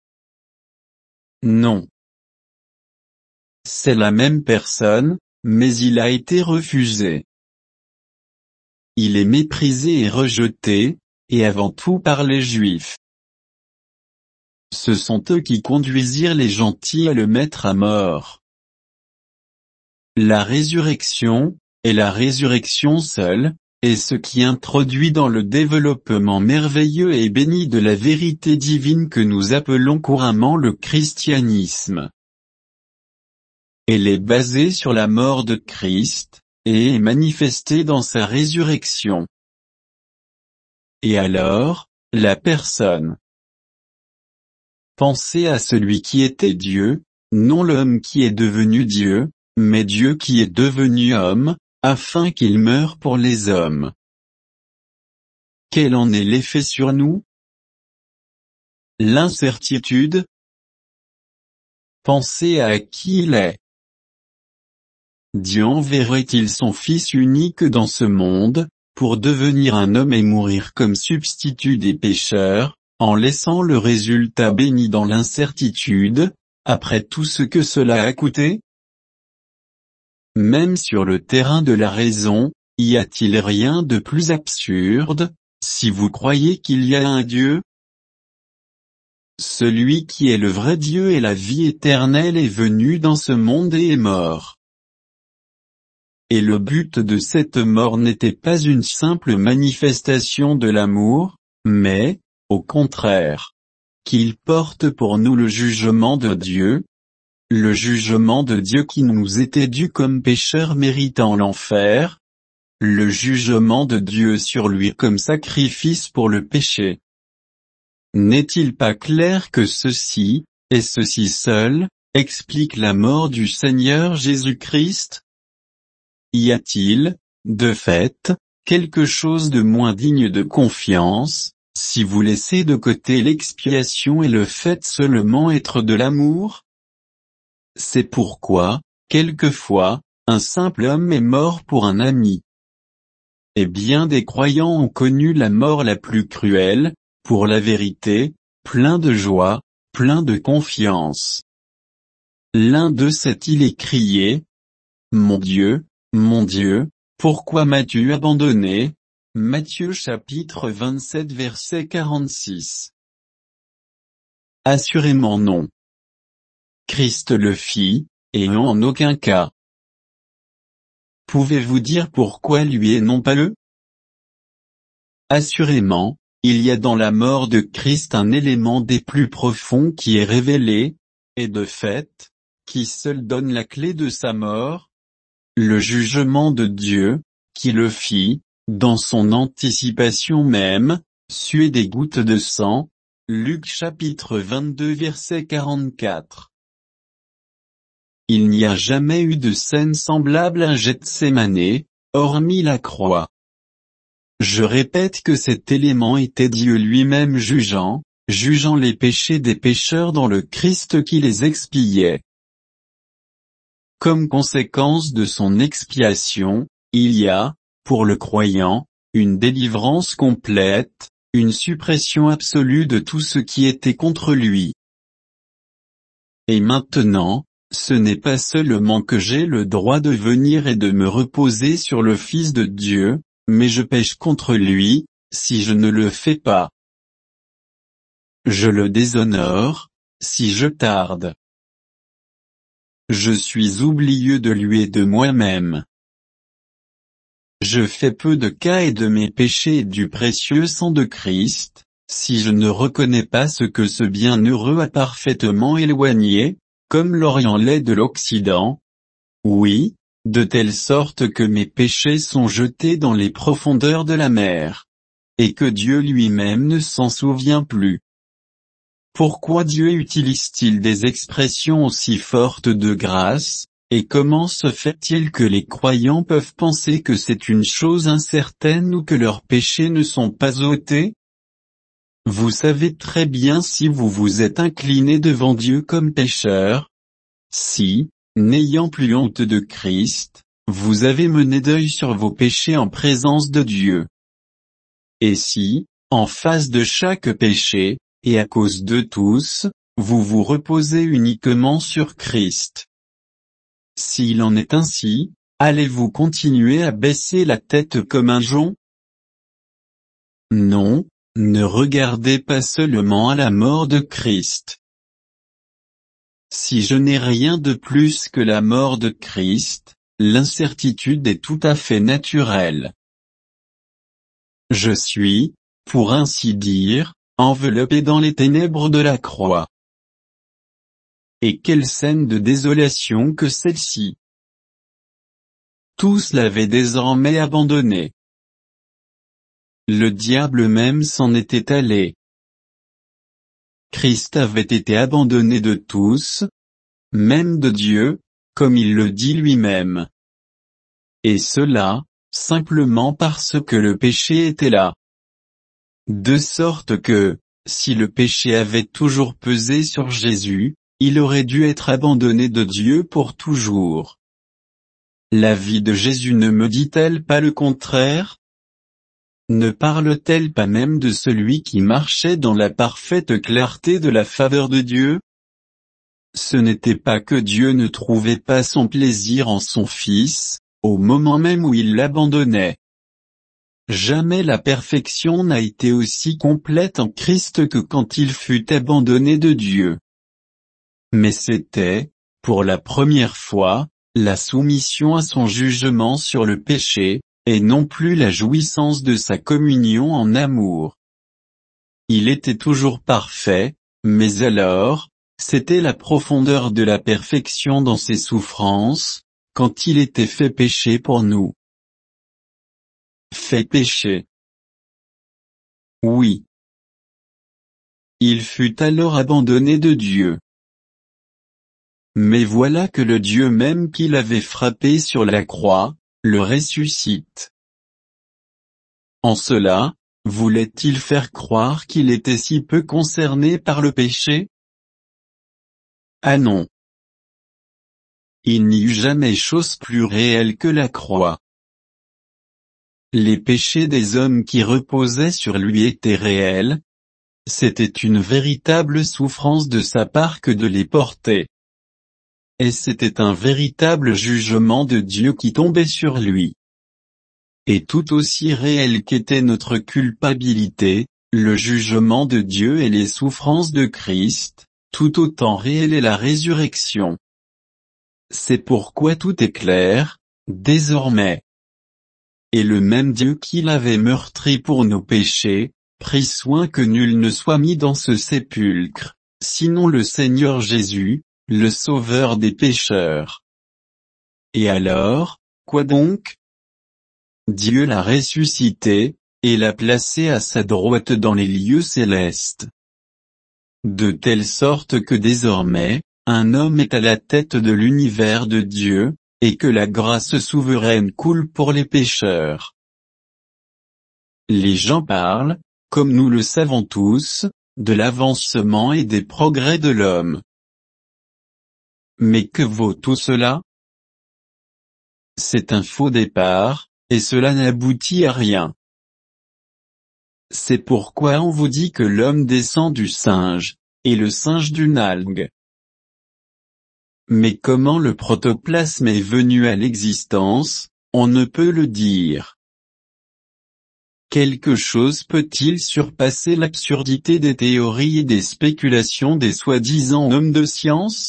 Non. C'est la même personne, mais il a été refusé. Il est méprisé et rejeté, et avant tout par les Juifs. Ce sont eux qui conduisirent les gentils à le mettre à mort. La résurrection, et la résurrection seule, est ce qui introduit dans le développement merveilleux et béni de la vérité divine que nous appelons couramment le christianisme. Elle est basée sur la mort de Christ, et est manifestée dans sa résurrection. Et alors, la personne. Pensez à celui qui était Dieu, non l'homme qui est devenu Dieu, mais Dieu qui est devenu homme, afin qu'il meure pour les hommes. Quel en est l'effet sur nous? L'incertitude. Pensez à qui il est. Dieu enverrait-il son Fils unique dans ce monde, pour devenir un homme et mourir comme substitut des pécheurs, en laissant le résultat béni dans l'incertitude, après tout ce que cela a coûté? Même sur le terrain de la raison, y a-t-il rien de plus absurde, si vous croyez qu'il y a un Dieu? Celui qui est le vrai Dieu et la vie éternelle est venu dans ce monde et est mort. Et le but de cette mort n'était pas une simple manifestation de l'amour, mais, au contraire, qu'il porte pour nous le jugement de Dieu, le jugement de Dieu qui nous était dû comme pécheurs méritant l'enfer, le jugement de Dieu sur lui comme sacrifice pour le péché. N'est-il pas clair que ceci, et ceci seul, explique la mort du Seigneur Jésus-Christ? Y a-t-il, de fait, quelque chose de moins digne de confiance, si vous laissez de côté l'expiation et le fait seulement être de l'amour? C'est pourquoi, quelquefois, un simple homme est mort pour un ami. Et bien des croyants ont connu la mort la plus cruelle, pour la vérité, plein de joie, plein de confiance. L'un d'eux s'est-il écrié: mon Dieu, pourquoi m'as-tu abandonné? Matthieu chapitre 27 verset 46. Assurément non. Christ le fit, et en aucun cas. Pouvez-vous dire pourquoi lui et non pas eux? Assurément, il y a dans la mort de Christ un élément des plus profonds qui est révélé, et de fait, qui seul donne la clé de sa mort, le jugement de Dieu, qui le fit, dans son anticipation même, suer des gouttes de sang. Luc chapitre 22 verset 44. Il n'y a jamais eu de scène semblable à Gethsémanê, hormis la croix. Je répète que cet élément était Dieu lui-même jugeant les péchés des pécheurs dans le Christ qui les expiait. Comme conséquence de son expiation, il y a, pour le croyant, une délivrance complète, une suppression absolue de tout ce qui était contre lui. Et maintenant, ce n'est pas seulement que j'ai le droit de venir et de me reposer sur le Fils de Dieu, mais je pêche contre lui, si je ne le fais pas. Je le déshonore, si je tarde. Je suis oublieux de lui et de moi-même. Je fais peu de cas et de mes péchés et du précieux sang de Christ, si je ne reconnais pas ce que ce bienheureux a parfaitement éloigné, comme l'Orient l'est de l'Occident. Oui, de telle sorte que mes péchés sont jetés dans les profondeurs de la mer. Et que Dieu lui-même ne s'en souvient plus. Pourquoi Dieu utilise-t-il des expressions aussi fortes de grâce, et comment se fait-il que les croyants peuvent penser que c'est une chose incertaine ou que leurs péchés ne sont pas ôtés? Vous savez très bien si vous vous êtes incliné devant Dieu comme pécheur. Si, n'ayant plus honte de Christ, vous avez mené deuil sur vos péchés en présence de Dieu. Et si, en face de chaque péché, et à cause de tous, vous vous reposez uniquement sur Christ. S'il en est ainsi, allez-vous continuer à baisser la tête comme un jonc? Non, ne regardez pas seulement à la mort de Christ. Si je n'ai rien de plus que la mort de Christ, l'incertitude est tout à fait naturelle. Je suis, pour ainsi dire, enveloppé dans les ténèbres de la croix. Et quelle scène de désolation que celle-ci! Tous l'avaient désormais abandonné. Le diable même s'en était allé. Christ avait été abandonné de tous, même de Dieu, comme il le dit lui-même. Et cela, simplement parce que le péché était là. De sorte que, si le péché avait toujours pesé sur Jésus, il aurait dû être abandonné de Dieu pour toujours. La vie de Jésus ne me dit-elle pas le contraire? ne parle-t-elle pas même de celui qui marchait dans la parfaite clarté de la faveur de Dieu? Ce n'était pas que Dieu ne trouvait pas son plaisir en son Fils, au moment même où il l'abandonnait. Jamais la perfection n'a été aussi complète en Christ que quand il fut abandonné de Dieu. Mais c'était, pour la première fois, la soumission à son jugement sur le péché, et non plus la jouissance de sa communion en amour. Il était toujours parfait, mais alors, c'était la profondeur de la perfection dans ses souffrances, quand il était fait péché pour nous. Fait péché. Oui. Il fut alors abandonné de Dieu. Mais voilà que le Dieu même qu'il avait frappé sur la croix, le ressuscite. En cela, voulait-il faire croire qu'il était si peu concerné par le péché? Ah non. Il n'y eut jamais chose plus réelle que la croix. Les péchés des hommes qui reposaient sur lui étaient réels. C'était une véritable souffrance de sa part que de les porter. Et c'était un véritable jugement de Dieu qui tombait sur lui. Et tout aussi réel qu'était notre culpabilité, le jugement de Dieu et les souffrances de Christ, tout autant réel est la résurrection. C'est pourquoi tout est clair, désormais. Et le même Dieu qui l'avait meurtri pour nos péchés, prit soin que nul ne soit mis dans ce sépulcre, sinon le Seigneur Jésus, le Sauveur des pécheurs. Et alors, quoi donc? Dieu l'a ressuscité, et l'a placé à sa droite dans les lieux célestes. De telle sorte que désormais, un homme est à la tête de l'univers de Dieu, et que la grâce souveraine coule pour les pécheurs. Les gens parlent, comme nous le savons tous, de l'avancement et des progrès de l'homme. Mais que vaut tout cela? C'est un faux départ, et cela n'aboutit à rien. C'est pourquoi on vous dit que l'homme descend du singe, et le singe d'une algue. Mais comment le protoplasme est venu à l'existence, on ne peut le dire. Quelque chose peut-il surpasser l'absurdité des théories et des spéculations des soi-disant hommes de science?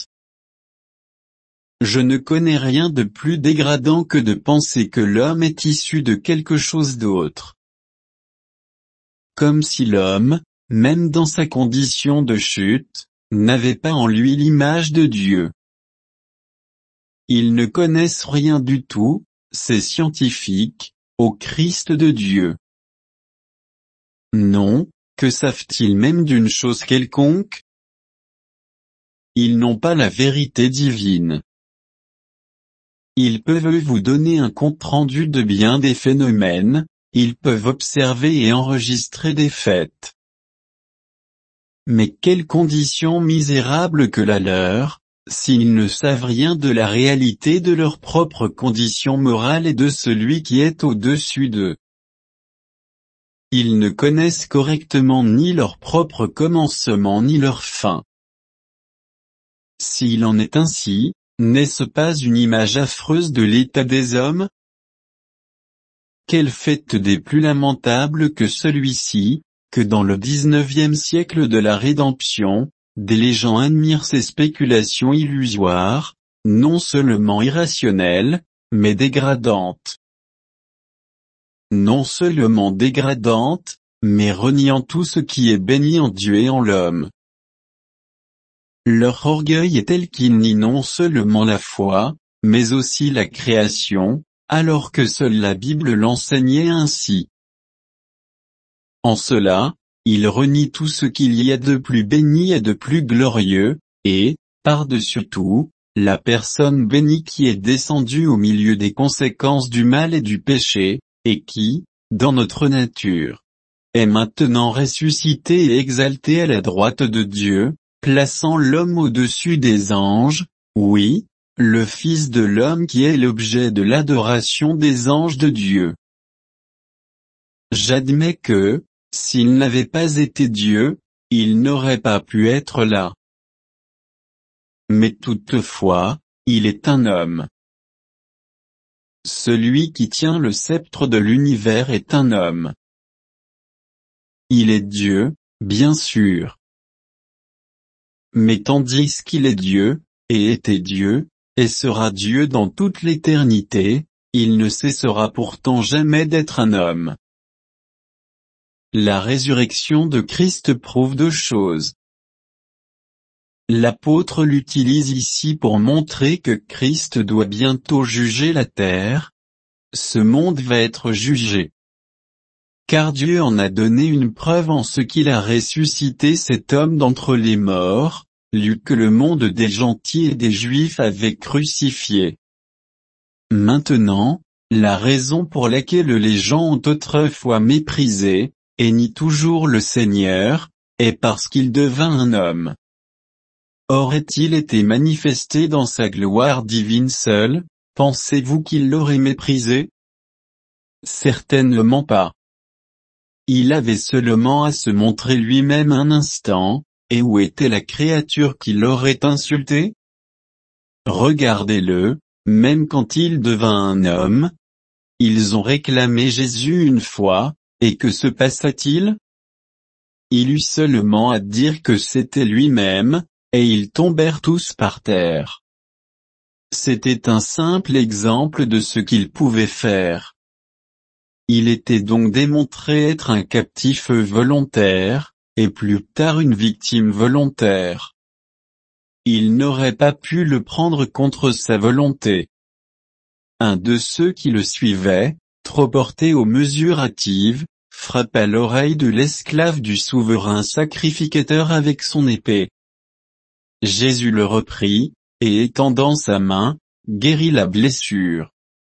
Je ne connais rien de plus dégradant que de penser que l'homme est issu de quelque chose d'autre. Comme si l'homme, même dans sa condition de chute, n'avait pas en lui l'image de Dieu. Ils ne connaissent rien du tout, ces scientifiques, au Christ de Dieu. Non, que savent-ils même d'une chose quelconque? Ils n'ont pas la vérité divine. Ils peuvent vous donner un compte-rendu de bien des phénomènes, ils peuvent observer et enregistrer des faits. Mais quelle condition misérable que la leur, s'ils ne savent rien de la réalité de leur propre condition morale et de celui qui est au-dessus d'eux. Ils ne connaissent correctement ni leur propre commencement ni leur fin. S'il en est ainsi, n'est-ce pas une image affreuse de l'état des hommes? Quel fait des plus lamentables que celui-ci, que dans le 19e siècle de la rédemption, des gens admirent ces spéculations illusoires, non seulement irrationnelles, mais dégradantes. Non seulement dégradantes, mais reniant tout ce qui est béni en Dieu et en l'homme. Leur orgueil est tel qu'ils nient non seulement la foi, mais aussi la création, alors que seule la Bible l'enseignait ainsi. En cela, ils renient tout ce qu'il y a de plus béni et de plus glorieux, et, par-dessus tout, la personne bénie qui est descendue au milieu des conséquences du mal et du péché, et qui, dans notre nature, est maintenant ressuscitée et exaltée à la droite de Dieu, plaçant l'homme au-dessus des anges, oui, le Fils de l'homme qui est l'objet de l'adoration des anges de Dieu. J'admets que, s'il n'avait pas été Dieu, il n'aurait pas pu être là. Mais toutefois, il est un homme. Celui qui tient le sceptre de l'univers est un homme. Il est Dieu, bien sûr. Mais tandis qu'il est Dieu, et était Dieu, et sera Dieu dans toute l'éternité, il ne cessera pourtant jamais d'être un homme. La résurrection de Christ prouve deux choses. L'apôtre l'utilise ici pour montrer que Christ doit bientôt juger la terre. Ce monde va être jugé. Car Dieu en a donné une preuve en ce qu'il a ressuscité cet homme d'entre les morts, lui que le monde des gentils et des juifs avait crucifié. Maintenant, la raison pour laquelle les gens ont autrefois méprisé, et nient toujours le Seigneur, est parce qu'il devint un homme. Aurait-il été manifesté dans sa gloire divine seule, pensez-vous qu'il l'aurait méprisé? Certainement pas. Il avait seulement à se montrer lui-même un instant, et où était la créature qui l'aurait insulté? Regardez-le, même quand il devint un homme. Ils ont réclamé Jésus une fois, et que se passa-t-il? Il eut seulement à dire que c'était lui-même, et ils tombèrent tous par terre. C'était un simple exemple de ce qu'il pouvait faire. Il était donc démontré être un captif volontaire, et plus tard une victime volontaire. Il n'aurait pas pu le prendre contre sa volonté. Un de ceux qui le suivaient, trop porté aux mesures hâtives, frappa l'oreille de l'esclave du souverain sacrificateur avec son épée. Jésus le reprit, et étendant sa main, guérit la blessure.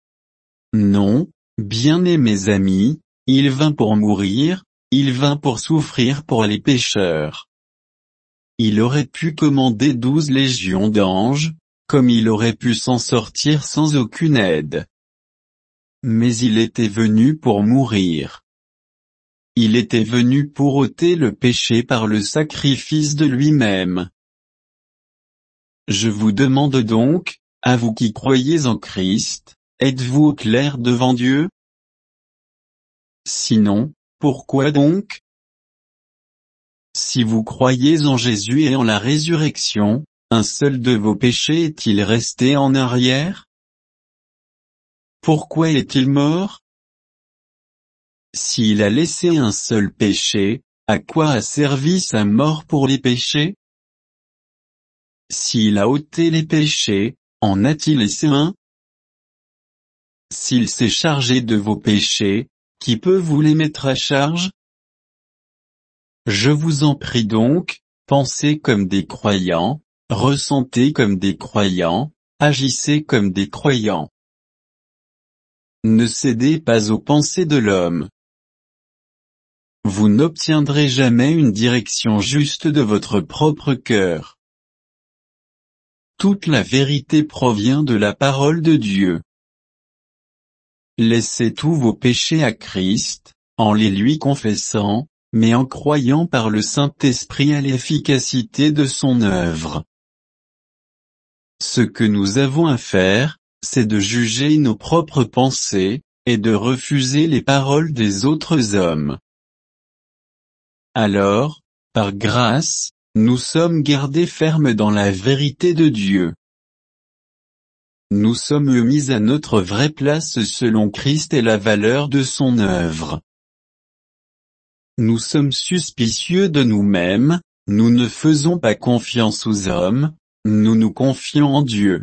Non, bien-aimés amis, il vint pour mourir, il vint pour souffrir pour les pécheurs. Il aurait pu commander 12 légions d'anges, comme il aurait pu s'en sortir sans aucune aide. Mais il était venu pour mourir. Il était venu pour ôter le péché par le sacrifice de lui-même. Je vous demande donc, à vous qui croyez en Christ, êtes-vous au clair devant Dieu? Sinon, pourquoi donc? Si vous croyez en Jésus et en la résurrection, un seul de vos péchés est-il resté en arrière? Pourquoi est-il mort? S'il a laissé un seul péché, à quoi a servi sa mort pour les péchés? S'il a ôté les péchés, en a-t-il laissé un? S'il s'est chargé de vos péchés, qui peut vous les mettre à charge? Je vous en prie donc, pensez comme des croyants, ressentez comme des croyants, agissez comme des croyants. Ne cédez pas aux pensées de l'homme. Vous n'obtiendrez jamais une direction juste de votre propre cœur. Toute la vérité provient de la parole de Dieu. Laissez tous vos péchés à Christ, en les lui confessant, mais en croyant par le Saint-Esprit à l'efficacité de son œuvre. Ce que nous avons à faire, c'est de juger nos propres pensées, et de refuser les paroles des autres hommes. Alors, par grâce, nous sommes gardés fermes dans la vérité de Dieu. Nous sommes mis à notre vraie place selon Christ et la valeur de son œuvre. Nous sommes suspicieux de nous-mêmes, nous ne faisons pas confiance aux hommes, nous nous confions en Dieu.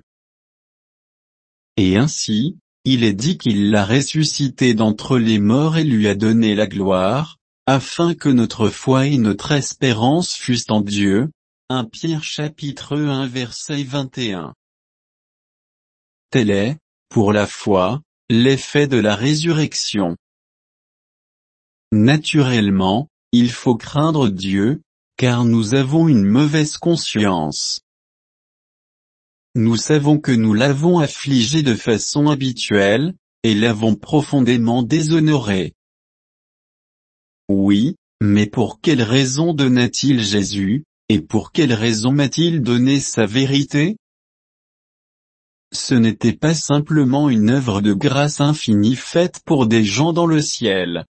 Et ainsi, il est dit qu'il l'a ressuscité d'entre les morts et lui a donné la gloire, afin que notre foi et notre espérance fussent en Dieu. 1 Pierre chapitre 1 verset 21. Tel est, pour la foi, l'effet de la résurrection. Naturellement, il faut craindre Dieu, car nous avons une mauvaise conscience. Nous savons que nous l'avons affligé de façon habituelle, et l'avons profondément déshonoré. Oui, mais pour quelle raison donna-t-il Jésus, et pour quelle raison m'a-t-il donné sa vérité? Ce n'était pas simplement une œuvre de grâce infinie faite pour des gens dans le ciel.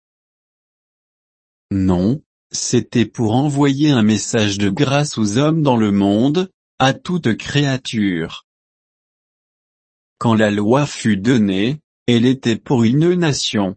Non, c'était pour envoyer un message de grâce aux hommes dans le monde, à toute créature. Quand la loi fut donnée, elle était pour une nation.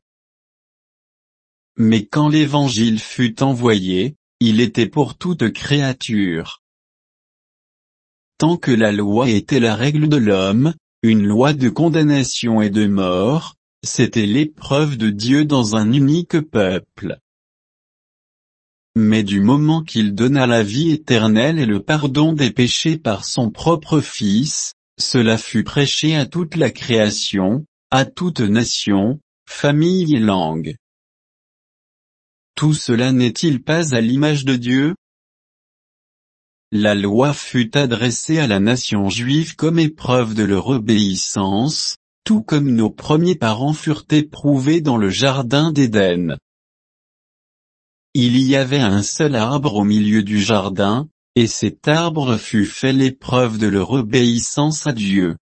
Mais quand l'évangile fut envoyé, il était pour toute créature. Tant que la loi était la règle de l'homme, une loi de condamnation et de mort, c'était l'épreuve de Dieu dans un unique peuple. Mais du moment qu'il donna la vie éternelle et le pardon des péchés par son propre Fils, cela fut prêché à toute la création, à toute nation, famille et langue. Tout cela n'est-il pas à l'image de Dieu? La loi fut adressée à la nation juive comme épreuve de leur obéissance, tout comme nos premiers parents furent éprouvés dans le jardin d'Éden. Il y avait un seul arbre au milieu du jardin, et cet arbre fut fait l'épreuve de leur obéissance à Dieu.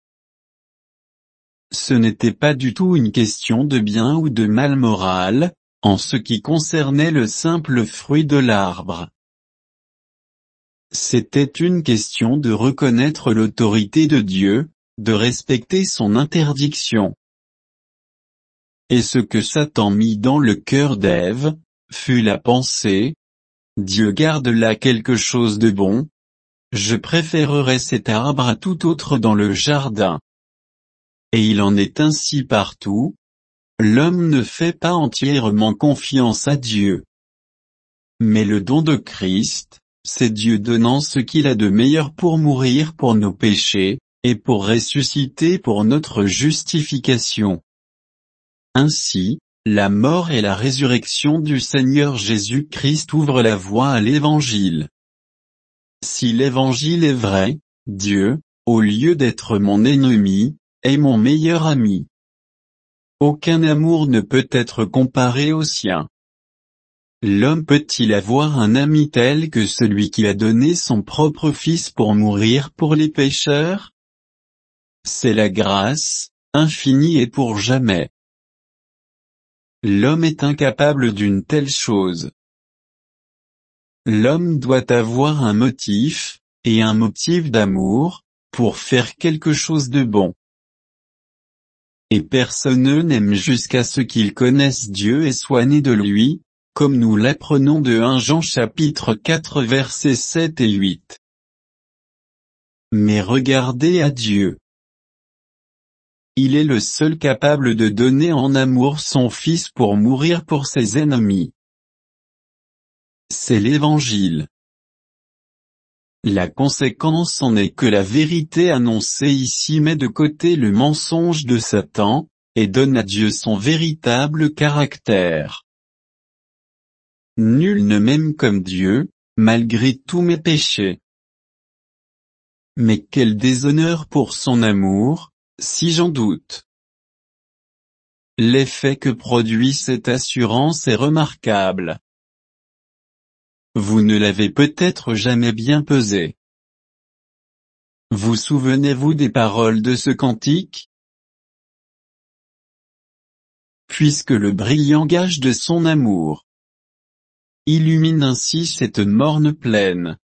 Ce n'était pas du tout une question de bien ou de mal moral, en ce qui concernait le simple fruit de l'arbre. C'était une question de reconnaître l'autorité de Dieu, de respecter son interdiction. Et ce que Satan mit dans le cœur d'Ève, fut la pensée, Dieu garde là quelque chose de bon, je préférerais cet arbre à tout autre dans le jardin. Et il en est ainsi partout, l'homme ne fait pas entièrement confiance à Dieu. Mais le don de Christ, c'est Dieu donnant ce qu'il a de meilleur pour mourir pour nos péchés, et pour ressusciter pour notre justification. Ainsi, la mort et la résurrection du Seigneur Jésus-Christ ouvrent la voie à l'Évangile. Si l'Évangile est vrai, Dieu, au lieu d'être mon ennemi, est mon meilleur ami. Aucun amour ne peut être comparé au sien. L'homme peut-il avoir un ami tel que celui qui a donné son propre Fils pour mourir pour les pécheurs? C'est la grâce, infinie et pour jamais. L'homme est incapable d'une telle chose. L'homme doit avoir un motif, et un motif d'amour, pour faire quelque chose de bon. Et personne n'aime jusqu'à ce qu'il connaisse Dieu et soit né de lui, comme nous l'apprenons de 1 Jean chapitre 4 versets 7 et 8. Mais regardez à Dieu. Il est le seul capable de donner en amour son Fils pour mourir pour ses ennemis. C'est l'Évangile. La conséquence en est que la vérité annoncée ici met de côté le mensonge de Satan, et donne à Dieu son véritable caractère. Nul ne m'aime comme Dieu, malgré tous mes péchés. Mais quel déshonneur pour son amour, si j'en doute. L'effet que produit cette assurance est remarquable. Vous ne l'avez peut-être jamais bien pesé. Vous souvenez-vous des paroles de ce cantique? Puisque le brillant gage de son amour illumine ainsi cette morne plaine.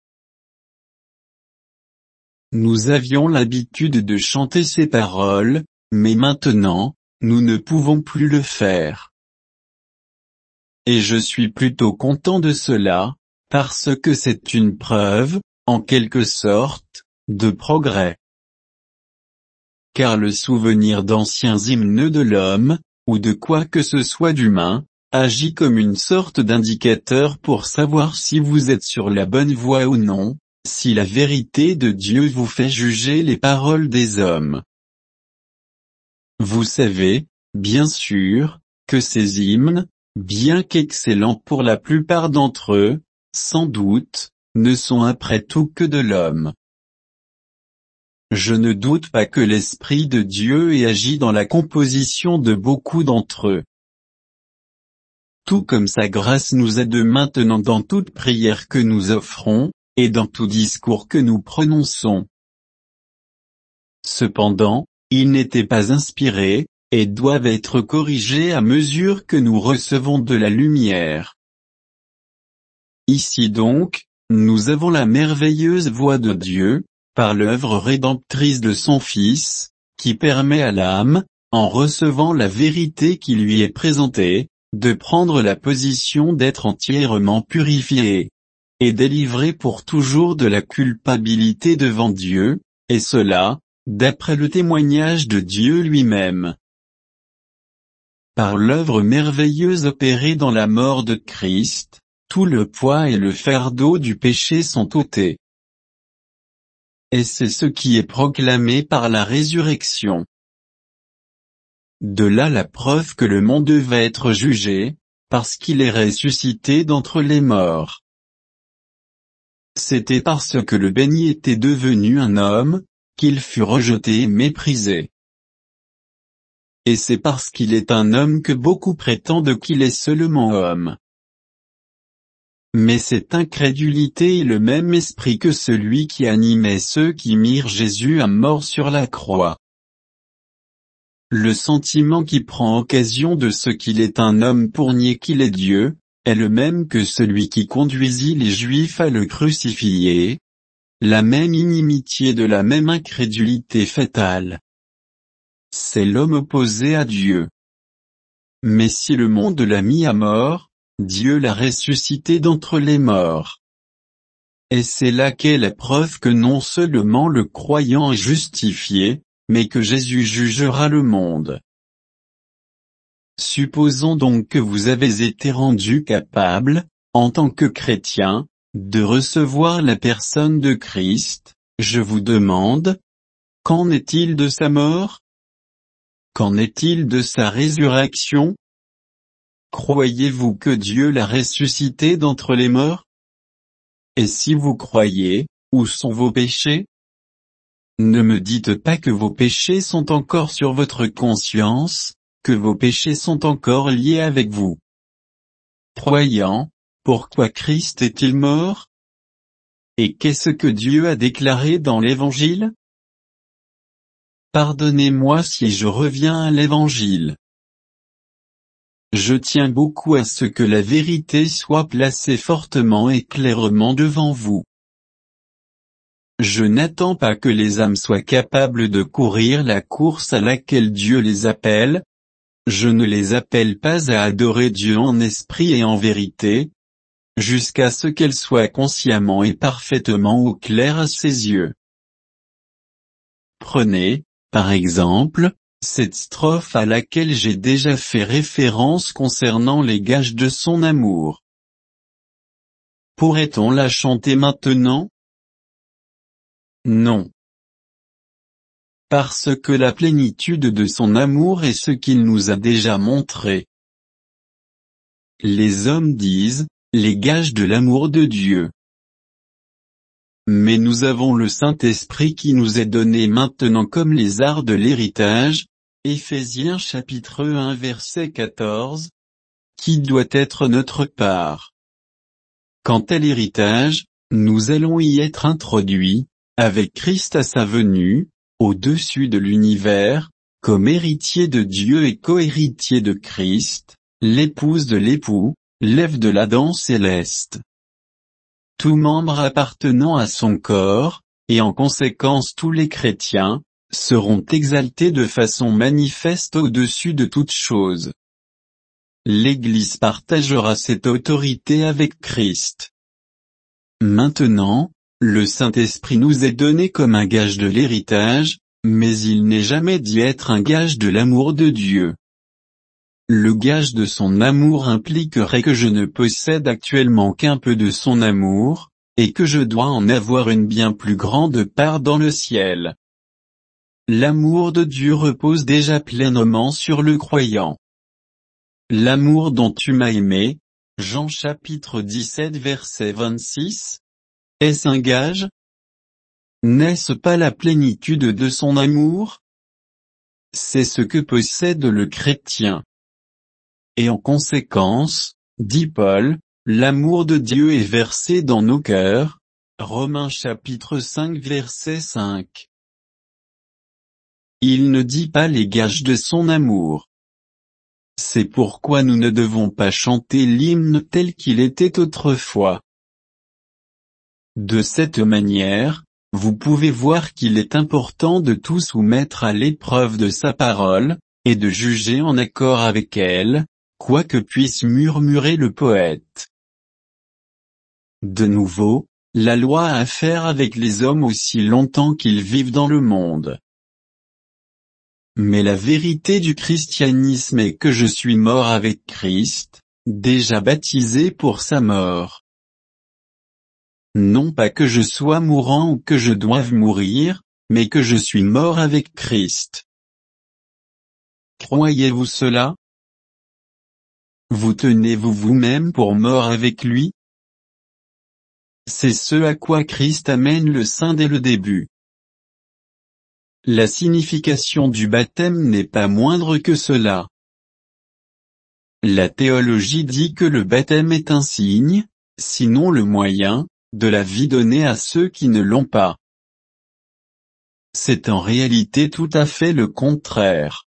Nous avions l'habitude de chanter ces paroles, mais maintenant, nous ne pouvons plus le faire. Et je suis plutôt content de cela, parce que c'est une preuve, en quelque sorte, de progrès. Car le souvenir d'anciens hymnes de l'homme, ou de quoi que ce soit d'humain, agit comme une sorte d'indicateur pour savoir si vous êtes sur la bonne voie ou non, si la vérité de Dieu vous fait juger les paroles des hommes. Vous savez, bien sûr, que ces hymnes, bien qu'excellents pour la plupart d'entre eux, sans doute, ne sont après tout que de l'homme. Je ne doute pas que l'Esprit de Dieu ait agi dans la composition de beaucoup d'entre eux. tout comme sa grâce nous aide maintenant dans toute prière que nous offrons, et dans tout discours que nous prononçons. Cependant, ils n'étaient pas inspirés, et doivent être corrigés à mesure que nous recevons de la lumière. Ici donc, nous avons la merveilleuse voix de Dieu, par l'œuvre rédemptrice de son Fils, qui permet à l'âme, en recevant la vérité qui lui est présentée, de prendre la position d'être entièrement purifiée et délivrée pour toujours de la culpabilité devant Dieu, et cela, d'après le témoignage de Dieu lui-même. Par l'œuvre merveilleuse opérée dans la mort de Christ, tout le poids et le fardeau du péché sont ôtés. Et c'est ce qui est proclamé par la résurrection. De là la preuve que le monde va être jugé, parce qu'il est ressuscité d'entre les morts. C'était parce que le béni était devenu un homme, qu'il fut rejeté et méprisé. Et c'est parce qu'il est un homme que beaucoup prétendent qu'il est seulement homme. Mais cette incrédulité est le même esprit que celui qui animait ceux qui mirent Jésus à mort sur la croix. Le sentiment qui prend occasion de ce qu'il est un homme pour nier qu'il est Dieu, est le même que celui qui conduisit les Juifs à le crucifier. La même inimitié de la même incrédulité fatale. C'est l'homme opposé à Dieu. Mais si le monde l'a mis à mort, Dieu l'a ressuscité d'entre les morts. Et c'est là qu'est la preuve que non seulement le croyant est justifié, mais que Jésus jugera le monde. Supposons donc que vous avez été rendu capable, en tant que chrétien, de recevoir la personne de Christ. Je vous demande, qu'en est-il de sa mort? Qu'en est-il de sa résurrection? Croyez-vous que Dieu l'a ressuscité d'entre les morts? Et si vous croyez, où sont vos péchés? Ne me dites pas que vos péchés sont encore sur votre conscience, que vos péchés sont encore liés avec vous. Croyant, pourquoi Christ est-il mort? Et qu'est-ce que Dieu a déclaré dans l'Évangile? Pardonnez-moi si je reviens à l'Évangile. Je tiens beaucoup à ce que la vérité soit placée fortement et clairement devant vous. Je n'attends pas que les âmes soient capables de courir la course à laquelle Dieu les appelle. Je ne les appelle pas à adorer Dieu en esprit et en vérité, jusqu'à ce qu'elles soient consciemment et parfaitement au clair à ses yeux. Prenez, par exemple, cette strophe à laquelle j'ai déjà fait référence concernant les gages de son amour. Pourrait-on la chanter maintenant? Non. Parce que la plénitude de son amour est ce qu'il nous a déjà montré. Les hommes disent, les gages de l'amour de Dieu. Mais nous avons le Saint-Esprit qui nous est donné maintenant comme les arts de l'héritage, Éphésiens chapitre 1 verset 14, qui doit être notre part. Quant à l'héritage, nous allons y être introduits, avec Christ à sa venue, au-dessus de l'univers, comme héritier de Dieu et co-héritier de Christ, l'épouse de l'époux, l'Ève de l'Adam céleste. Tout membre appartenant à son corps, et en conséquence tous les chrétiens, seront exaltés de façon manifeste au-dessus de toute chose. L'Église partagera cette autorité avec Christ. Maintenant, le Saint-Esprit nous est donné comme un gage de l'héritage, mais il n'est jamais dit être un gage de l'amour de Dieu. Le gage de son amour impliquerait que je ne possède actuellement qu'un peu de son amour, et que je dois en avoir une bien plus grande part dans le ciel. L'amour de Dieu repose déjà pleinement sur le croyant. L'amour dont tu m'as aimé, Jean chapitre 17 verset 26, est-ce un gage? N'est-ce pas la plénitude de son amour? C'est ce que possède le chrétien. Et en conséquence, dit Paul, l'amour de Dieu est versé dans nos cœurs. Romains chapitre 5 verset 5. Il ne dit pas les gages de son amour. C'est pourquoi nous ne devons pas chanter l'hymne tel qu'il était autrefois. De cette manière, vous pouvez voir qu'il est important de tout soumettre à l'épreuve de sa parole, et de juger en accord avec elle, quoi que puisse murmurer le poète. De nouveau, la loi a affaire avec les hommes aussi longtemps qu'ils vivent dans le monde. Mais la vérité du christianisme est que je suis mort avec Christ, déjà baptisé pour sa mort. Non pas que je sois mourant ou que je doive mourir, mais que je suis mort avec Christ. Croyez-vous cela? Vous tenez-vous vous-même pour mort avec lui? C'est ce à quoi Christ amène le saint dès le début. La signification du baptême n'est pas moindre que cela. La théologie dit que le baptême est un signe, sinon le moyen, de la vie donnée à ceux qui ne l'ont pas. C'est en réalité tout à fait le contraire.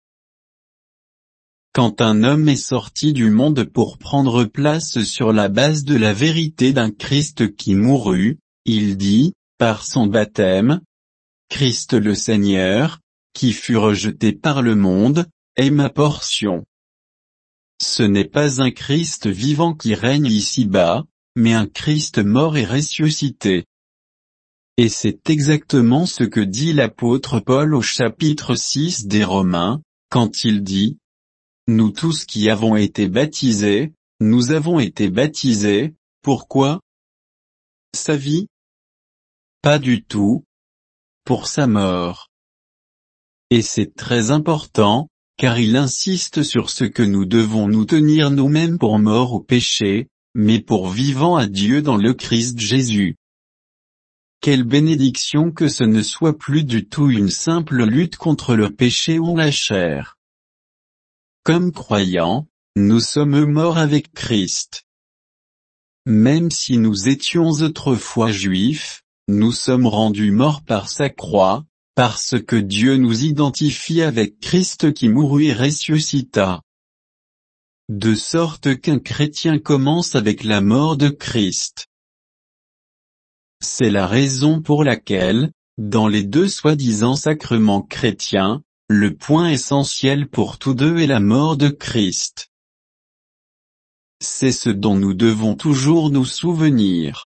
Quand un homme est sorti du monde pour prendre place sur la base de la vérité d'un Christ qui mourut, il dit, par son baptême, Christ le Seigneur, qui fut rejeté par le monde, est ma portion. Ce n'est pas un Christ vivant qui règne ici-bas, mais un Christ mort et ressuscité. Et c'est exactement ce que dit l'apôtre Paul au chapitre 6 des Romains, quand il dit, nous tous qui avons été baptisés, nous avons été baptisés, pourquoi? Sa vie? Pas du tout. Pour sa mort. Et c'est très important, car il insiste sur ce que nous devons nous tenir nous-mêmes pour morts au péché, mais pour vivants à Dieu dans le Christ Jésus. Quelle bénédiction que ce ne soit plus du tout une simple lutte contre le péché ou la chair. Comme croyants, nous sommes morts avec Christ. Même si nous étions autrefois juifs, nous sommes rendus morts par sa croix, parce que Dieu nous identifie avec Christ qui mourut et ressuscita. De sorte qu'un chrétien commence avec la mort de Christ. C'est la raison pour laquelle, dans les deux soi-disant sacrements chrétiens, le point essentiel pour tous deux est la mort de Christ. C'est ce dont nous devons toujours nous souvenir.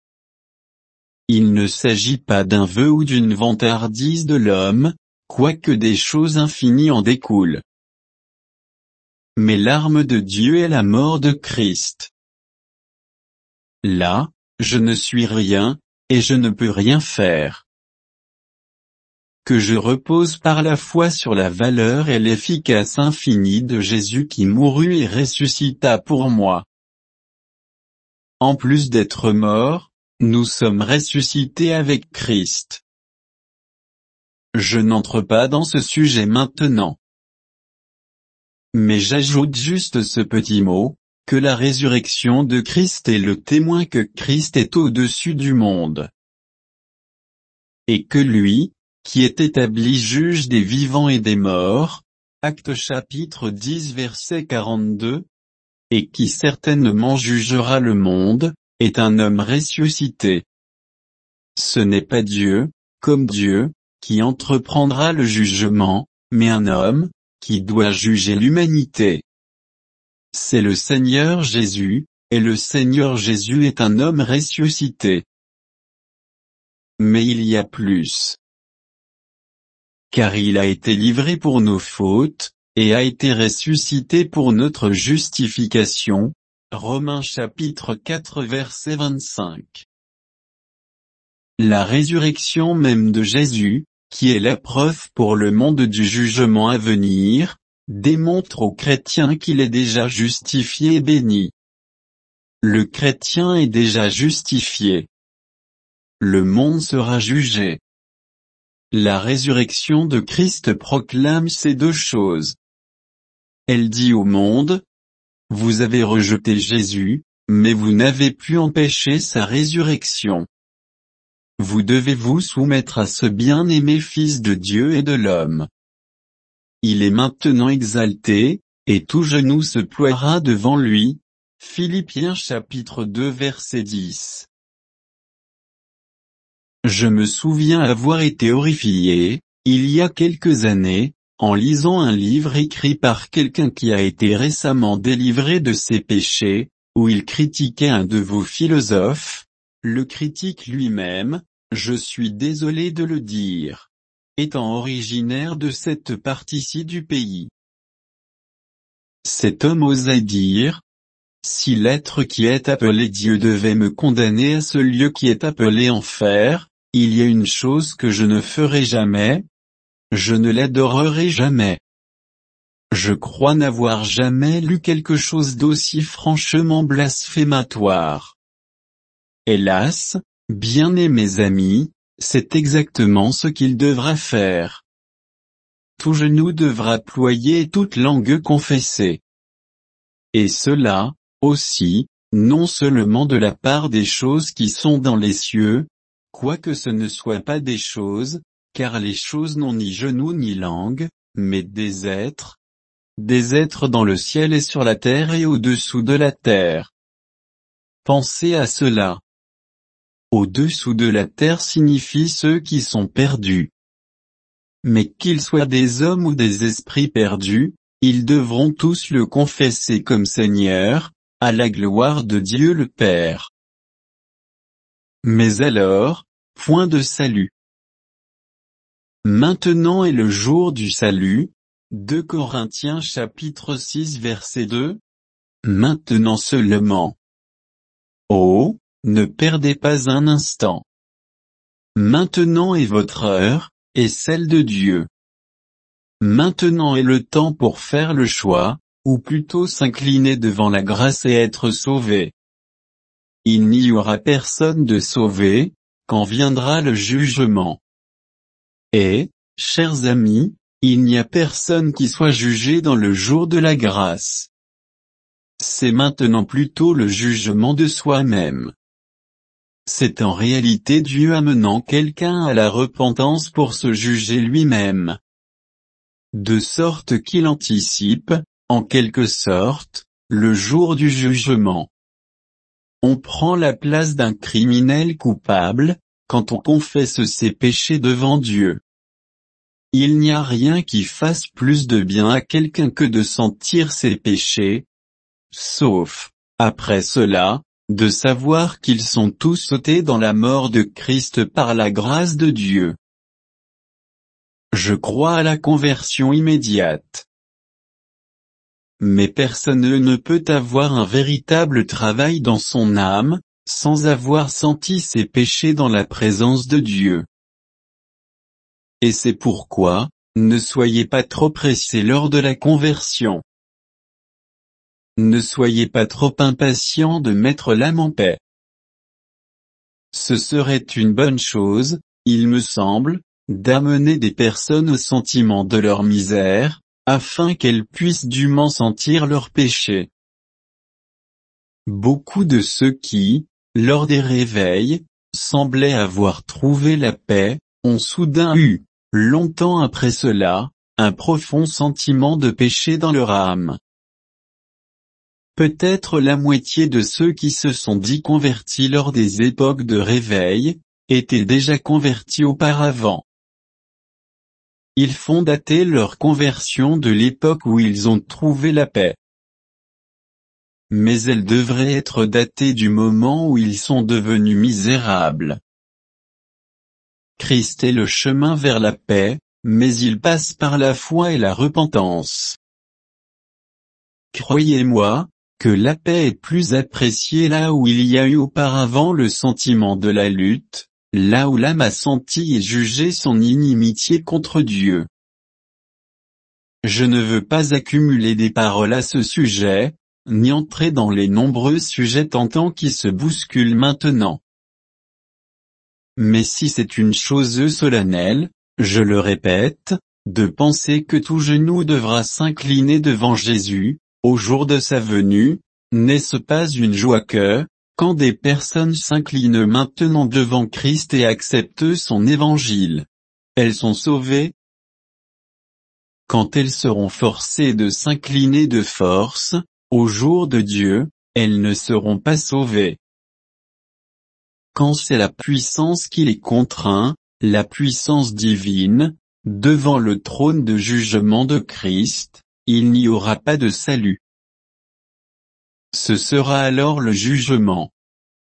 Il ne s'agit pas d'un vœu ou d'une vantardise de l'homme, quoique des choses infinies en découlent. Mais l'arme de Dieu est la mort de Christ. Là, je ne suis rien, et je ne peux rien faire. Que je repose par la foi sur la valeur et l'efficace infinie de Jésus qui mourut et ressuscita pour moi. En plus d'être morts, nous sommes ressuscités avec Christ. Je n'entre pas dans ce sujet maintenant. Mais j'ajoute juste ce petit mot, que la résurrection de Christ est le témoin que Christ est au-dessus du monde. Et que lui, qui est établi juge des vivants et des morts, Actes chapitre 10 verset 42, et qui certainement jugera le monde, est un homme ressuscité. Ce n'est pas Dieu, comme Dieu, qui entreprendra le jugement, mais un homme, qui doit juger l'humanité. C'est le Seigneur Jésus, et le Seigneur Jésus est un homme ressuscité. Mais il y a plus. Car il a été livré pour nos fautes, et a été ressuscité pour notre justification. Romains chapitre 4 verset 25. La résurrection même de Jésus, qui est la preuve pour le monde du jugement à venir, démontre aux chrétiens qu'il est déjà justifié et béni. Le chrétien est déjà justifié. Le monde sera jugé. La résurrection de Christ proclame ces deux choses. Elle dit au monde, vous avez rejeté Jésus, mais vous n'avez pu empêcher sa résurrection. Vous devez vous soumettre à ce bien-aimé Fils de Dieu et de l'homme. Il est maintenant exalté, et tout genou se ploiera devant lui. Philippiens chapitre 2 verset 10. Je me souviens avoir été horrifié, il y a quelques années, en lisant un livre écrit par quelqu'un qui a été récemment délivré de ses péchés, où il critiquait un de vos philosophes, le critique lui-même, je suis désolé de le dire, étant originaire de cette partie-ci du pays. Cet homme osa dire, si l'être qui est appelé Dieu devait me condamner à ce lieu qui est appelé enfer, il y a une chose que je ne ferai jamais, je ne l'adorerai jamais. Je crois n'avoir jamais lu quelque chose d'aussi franchement blasphématoire. Hélas, bien-aimés amis, c'est exactement ce qu'il devra faire. Tout genou devra ployer et toute langue confesser. Et cela, aussi, non seulement de la part des choses qui sont dans les cieux, quoique ce ne soit pas des choses, car les choses n'ont ni genou ni langue, mais des êtres dans le ciel et sur la terre et au-dessous de la terre. Pensez à cela. Au-dessous de la terre signifie ceux qui sont perdus. Mais qu'ils soient des hommes ou des esprits perdus, ils devront tous le confesser comme Seigneur, à la gloire de Dieu le Père. Mais alors, point de salut. Maintenant est le jour du salut. 2 Corinthiens chapitre 6 verset 2. Maintenant seulement. Oh, ne perdez pas un instant. Maintenant est votre heure, et celle de Dieu. Maintenant est le temps pour faire le choix, ou plutôt s'incliner devant la grâce et être sauvé. Il n'y aura personne de sauvé, quand viendra le jugement. Et, chers amis, il n'y a personne qui soit jugé dans le jour de la grâce. C'est maintenant plutôt le jugement de soi-même. C'est en réalité Dieu amenant quelqu'un à la repentance pour se juger lui-même. De sorte qu'il anticipe, en quelque sorte, le jour du jugement. On prend la place d'un criminel coupable, quand on confesse ses péchés devant Dieu. Il n'y a rien qui fasse plus de bien à quelqu'un que de sentir ses péchés, sauf, après cela, de savoir qu'ils sont tous ôtés dans la mort de Christ par la grâce de Dieu. Je crois à la conversion immédiate. Mais personne ne peut avoir un véritable travail dans son âme, sans avoir senti ses péchés dans la présence de Dieu. Et c'est pourquoi, ne soyez pas trop pressés lors de la conversion. Ne soyez pas trop impatients de mettre l'âme en paix. Ce serait une bonne chose, il me semble, d'amener des personnes au sentiment de leur misère, afin qu'elles puissent dûment sentir leurs péchés. Beaucoup de ceux qui, lors des réveils, semblaient avoir trouvé la paix, ont soudain eu, longtemps après cela, un profond sentiment de péché dans leur âme. Peut-être la moitié de ceux qui se sont dit convertis lors des époques de réveil, étaient déjà convertis auparavant. Ils font dater leur conversion de l'époque où ils ont trouvé la paix. Mais elle devrait être datée du moment où ils sont devenus misérables. Christ est le chemin vers la paix, mais il passe par la foi et la repentance. Croyez-moi, que la paix est plus appréciée là où il y a eu auparavant le sentiment de la lutte, là où l'âme a senti et jugé son inimitié contre Dieu. Je ne veux pas accumuler des paroles à ce sujet, ni entrer dans les nombreux sujets tentants qui se bousculent maintenant. Mais si c'est une chose solennelle, je le répète, de penser que tout genou devra s'incliner devant Jésus, au jour de sa venue, n'est-ce pas une joie que, quand des personnes s'inclinent maintenant devant Christ et acceptent son évangile, elles sont sauvées? Quand elles seront forcées de s'incliner de force, au jour de Dieu, elles ne seront pas sauvées. Quand c'est la puissance qui les contraint, la puissance divine, devant le trône de jugement de Christ, il n'y aura pas de salut. Ce sera alors le jugement.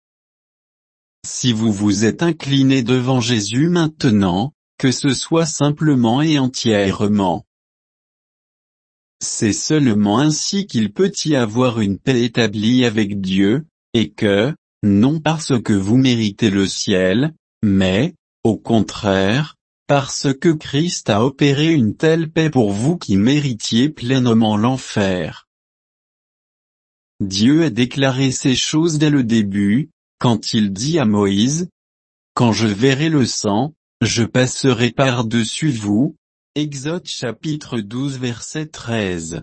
Si vous vous êtes incliné devant Jésus maintenant, que ce soit simplement et entièrement. C'est seulement ainsi qu'il peut y avoir une paix établie avec Dieu, et que, non parce que vous méritez le ciel, mais, au contraire, parce que Christ a opéré une telle paix pour vous qui méritiez pleinement l'enfer. Dieu a déclaré ces choses dès le début, quand il dit à Moïse, « Quand je verrai le sang, je passerai par-dessus vous » Exode chapitre 12 verset 13.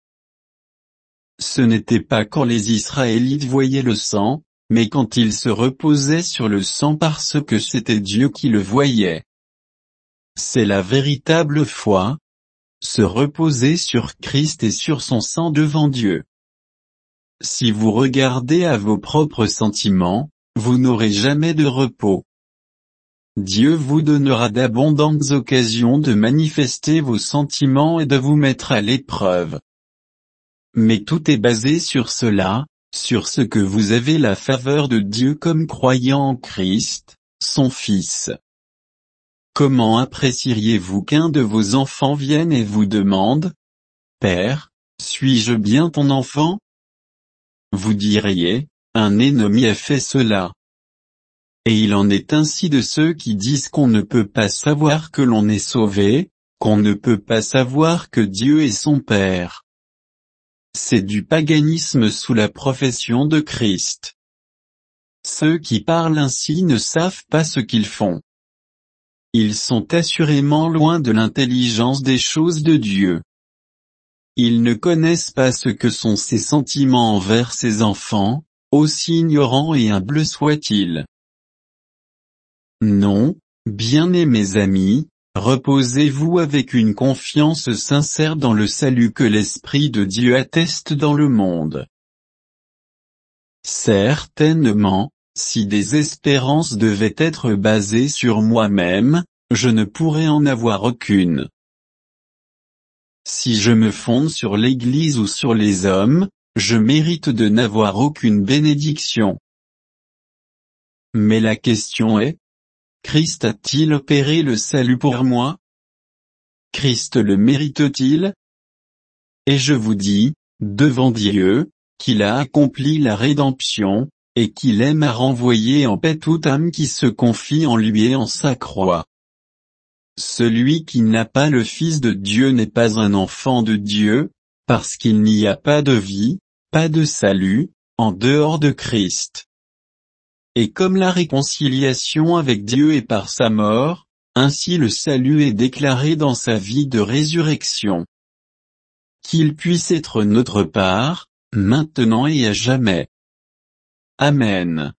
Ce n'était pas quand les Israélites voyaient le sang, mais quand ils se reposaient sur le sang parce que c'était Dieu qui le voyait. C'est la véritable foi, se reposer sur Christ et sur son sang devant Dieu. Si vous regardez à vos propres sentiments, vous n'aurez jamais de repos. Dieu vous donnera d'abondantes occasions de manifester vos sentiments et de vous mettre à l'épreuve. Mais tout est basé sur cela, sur ce que vous avez la faveur de Dieu comme croyant en Christ, son Fils. Comment apprécieriez-vous qu'un de vos enfants vienne et vous demande, « Père, suis-je bien ton enfant ?» Vous diriez, « Un ennemi a fait cela. » Et il en est ainsi de ceux qui disent qu'on ne peut pas savoir que l'on est sauvé, qu'on ne peut pas savoir que Dieu est son Père. C'est du paganisme sous la profession de Christ. Ceux qui parlent ainsi ne savent pas ce qu'ils font. Ils sont assurément loin de l'intelligence des choses de Dieu. Ils ne connaissent pas ce que sont ses sentiments envers ses enfants, aussi ignorants et humbles soient-ils. Non, bien-aimés amis, reposez-vous avec une confiance sincère dans le salut que l'Esprit de Dieu atteste dans le monde. Certainement, si des espérances devaient être basées sur moi-même, je ne pourrais en avoir aucune. Si je me fonde sur l'Église ou sur les hommes, je mérite de n'avoir aucune bénédiction. Mais la question est, Christ a-t-il opéré le salut pour moi? Christ le mérite-t-il? Et je vous dis, devant Dieu, qu'il a accompli la rédemption, et qu'il aime à renvoyer en paix toute âme qui se confie en lui et en sa croix. Celui qui n'a pas le Fils de Dieu n'est pas un enfant de Dieu, parce qu'il n'y a pas de vie, pas de salut, en dehors de Christ. Et comme la réconciliation avec Dieu est par sa mort, ainsi le salut est déclaré dans sa vie de résurrection. Qu'il puisse être notre part, maintenant et à jamais. Amen.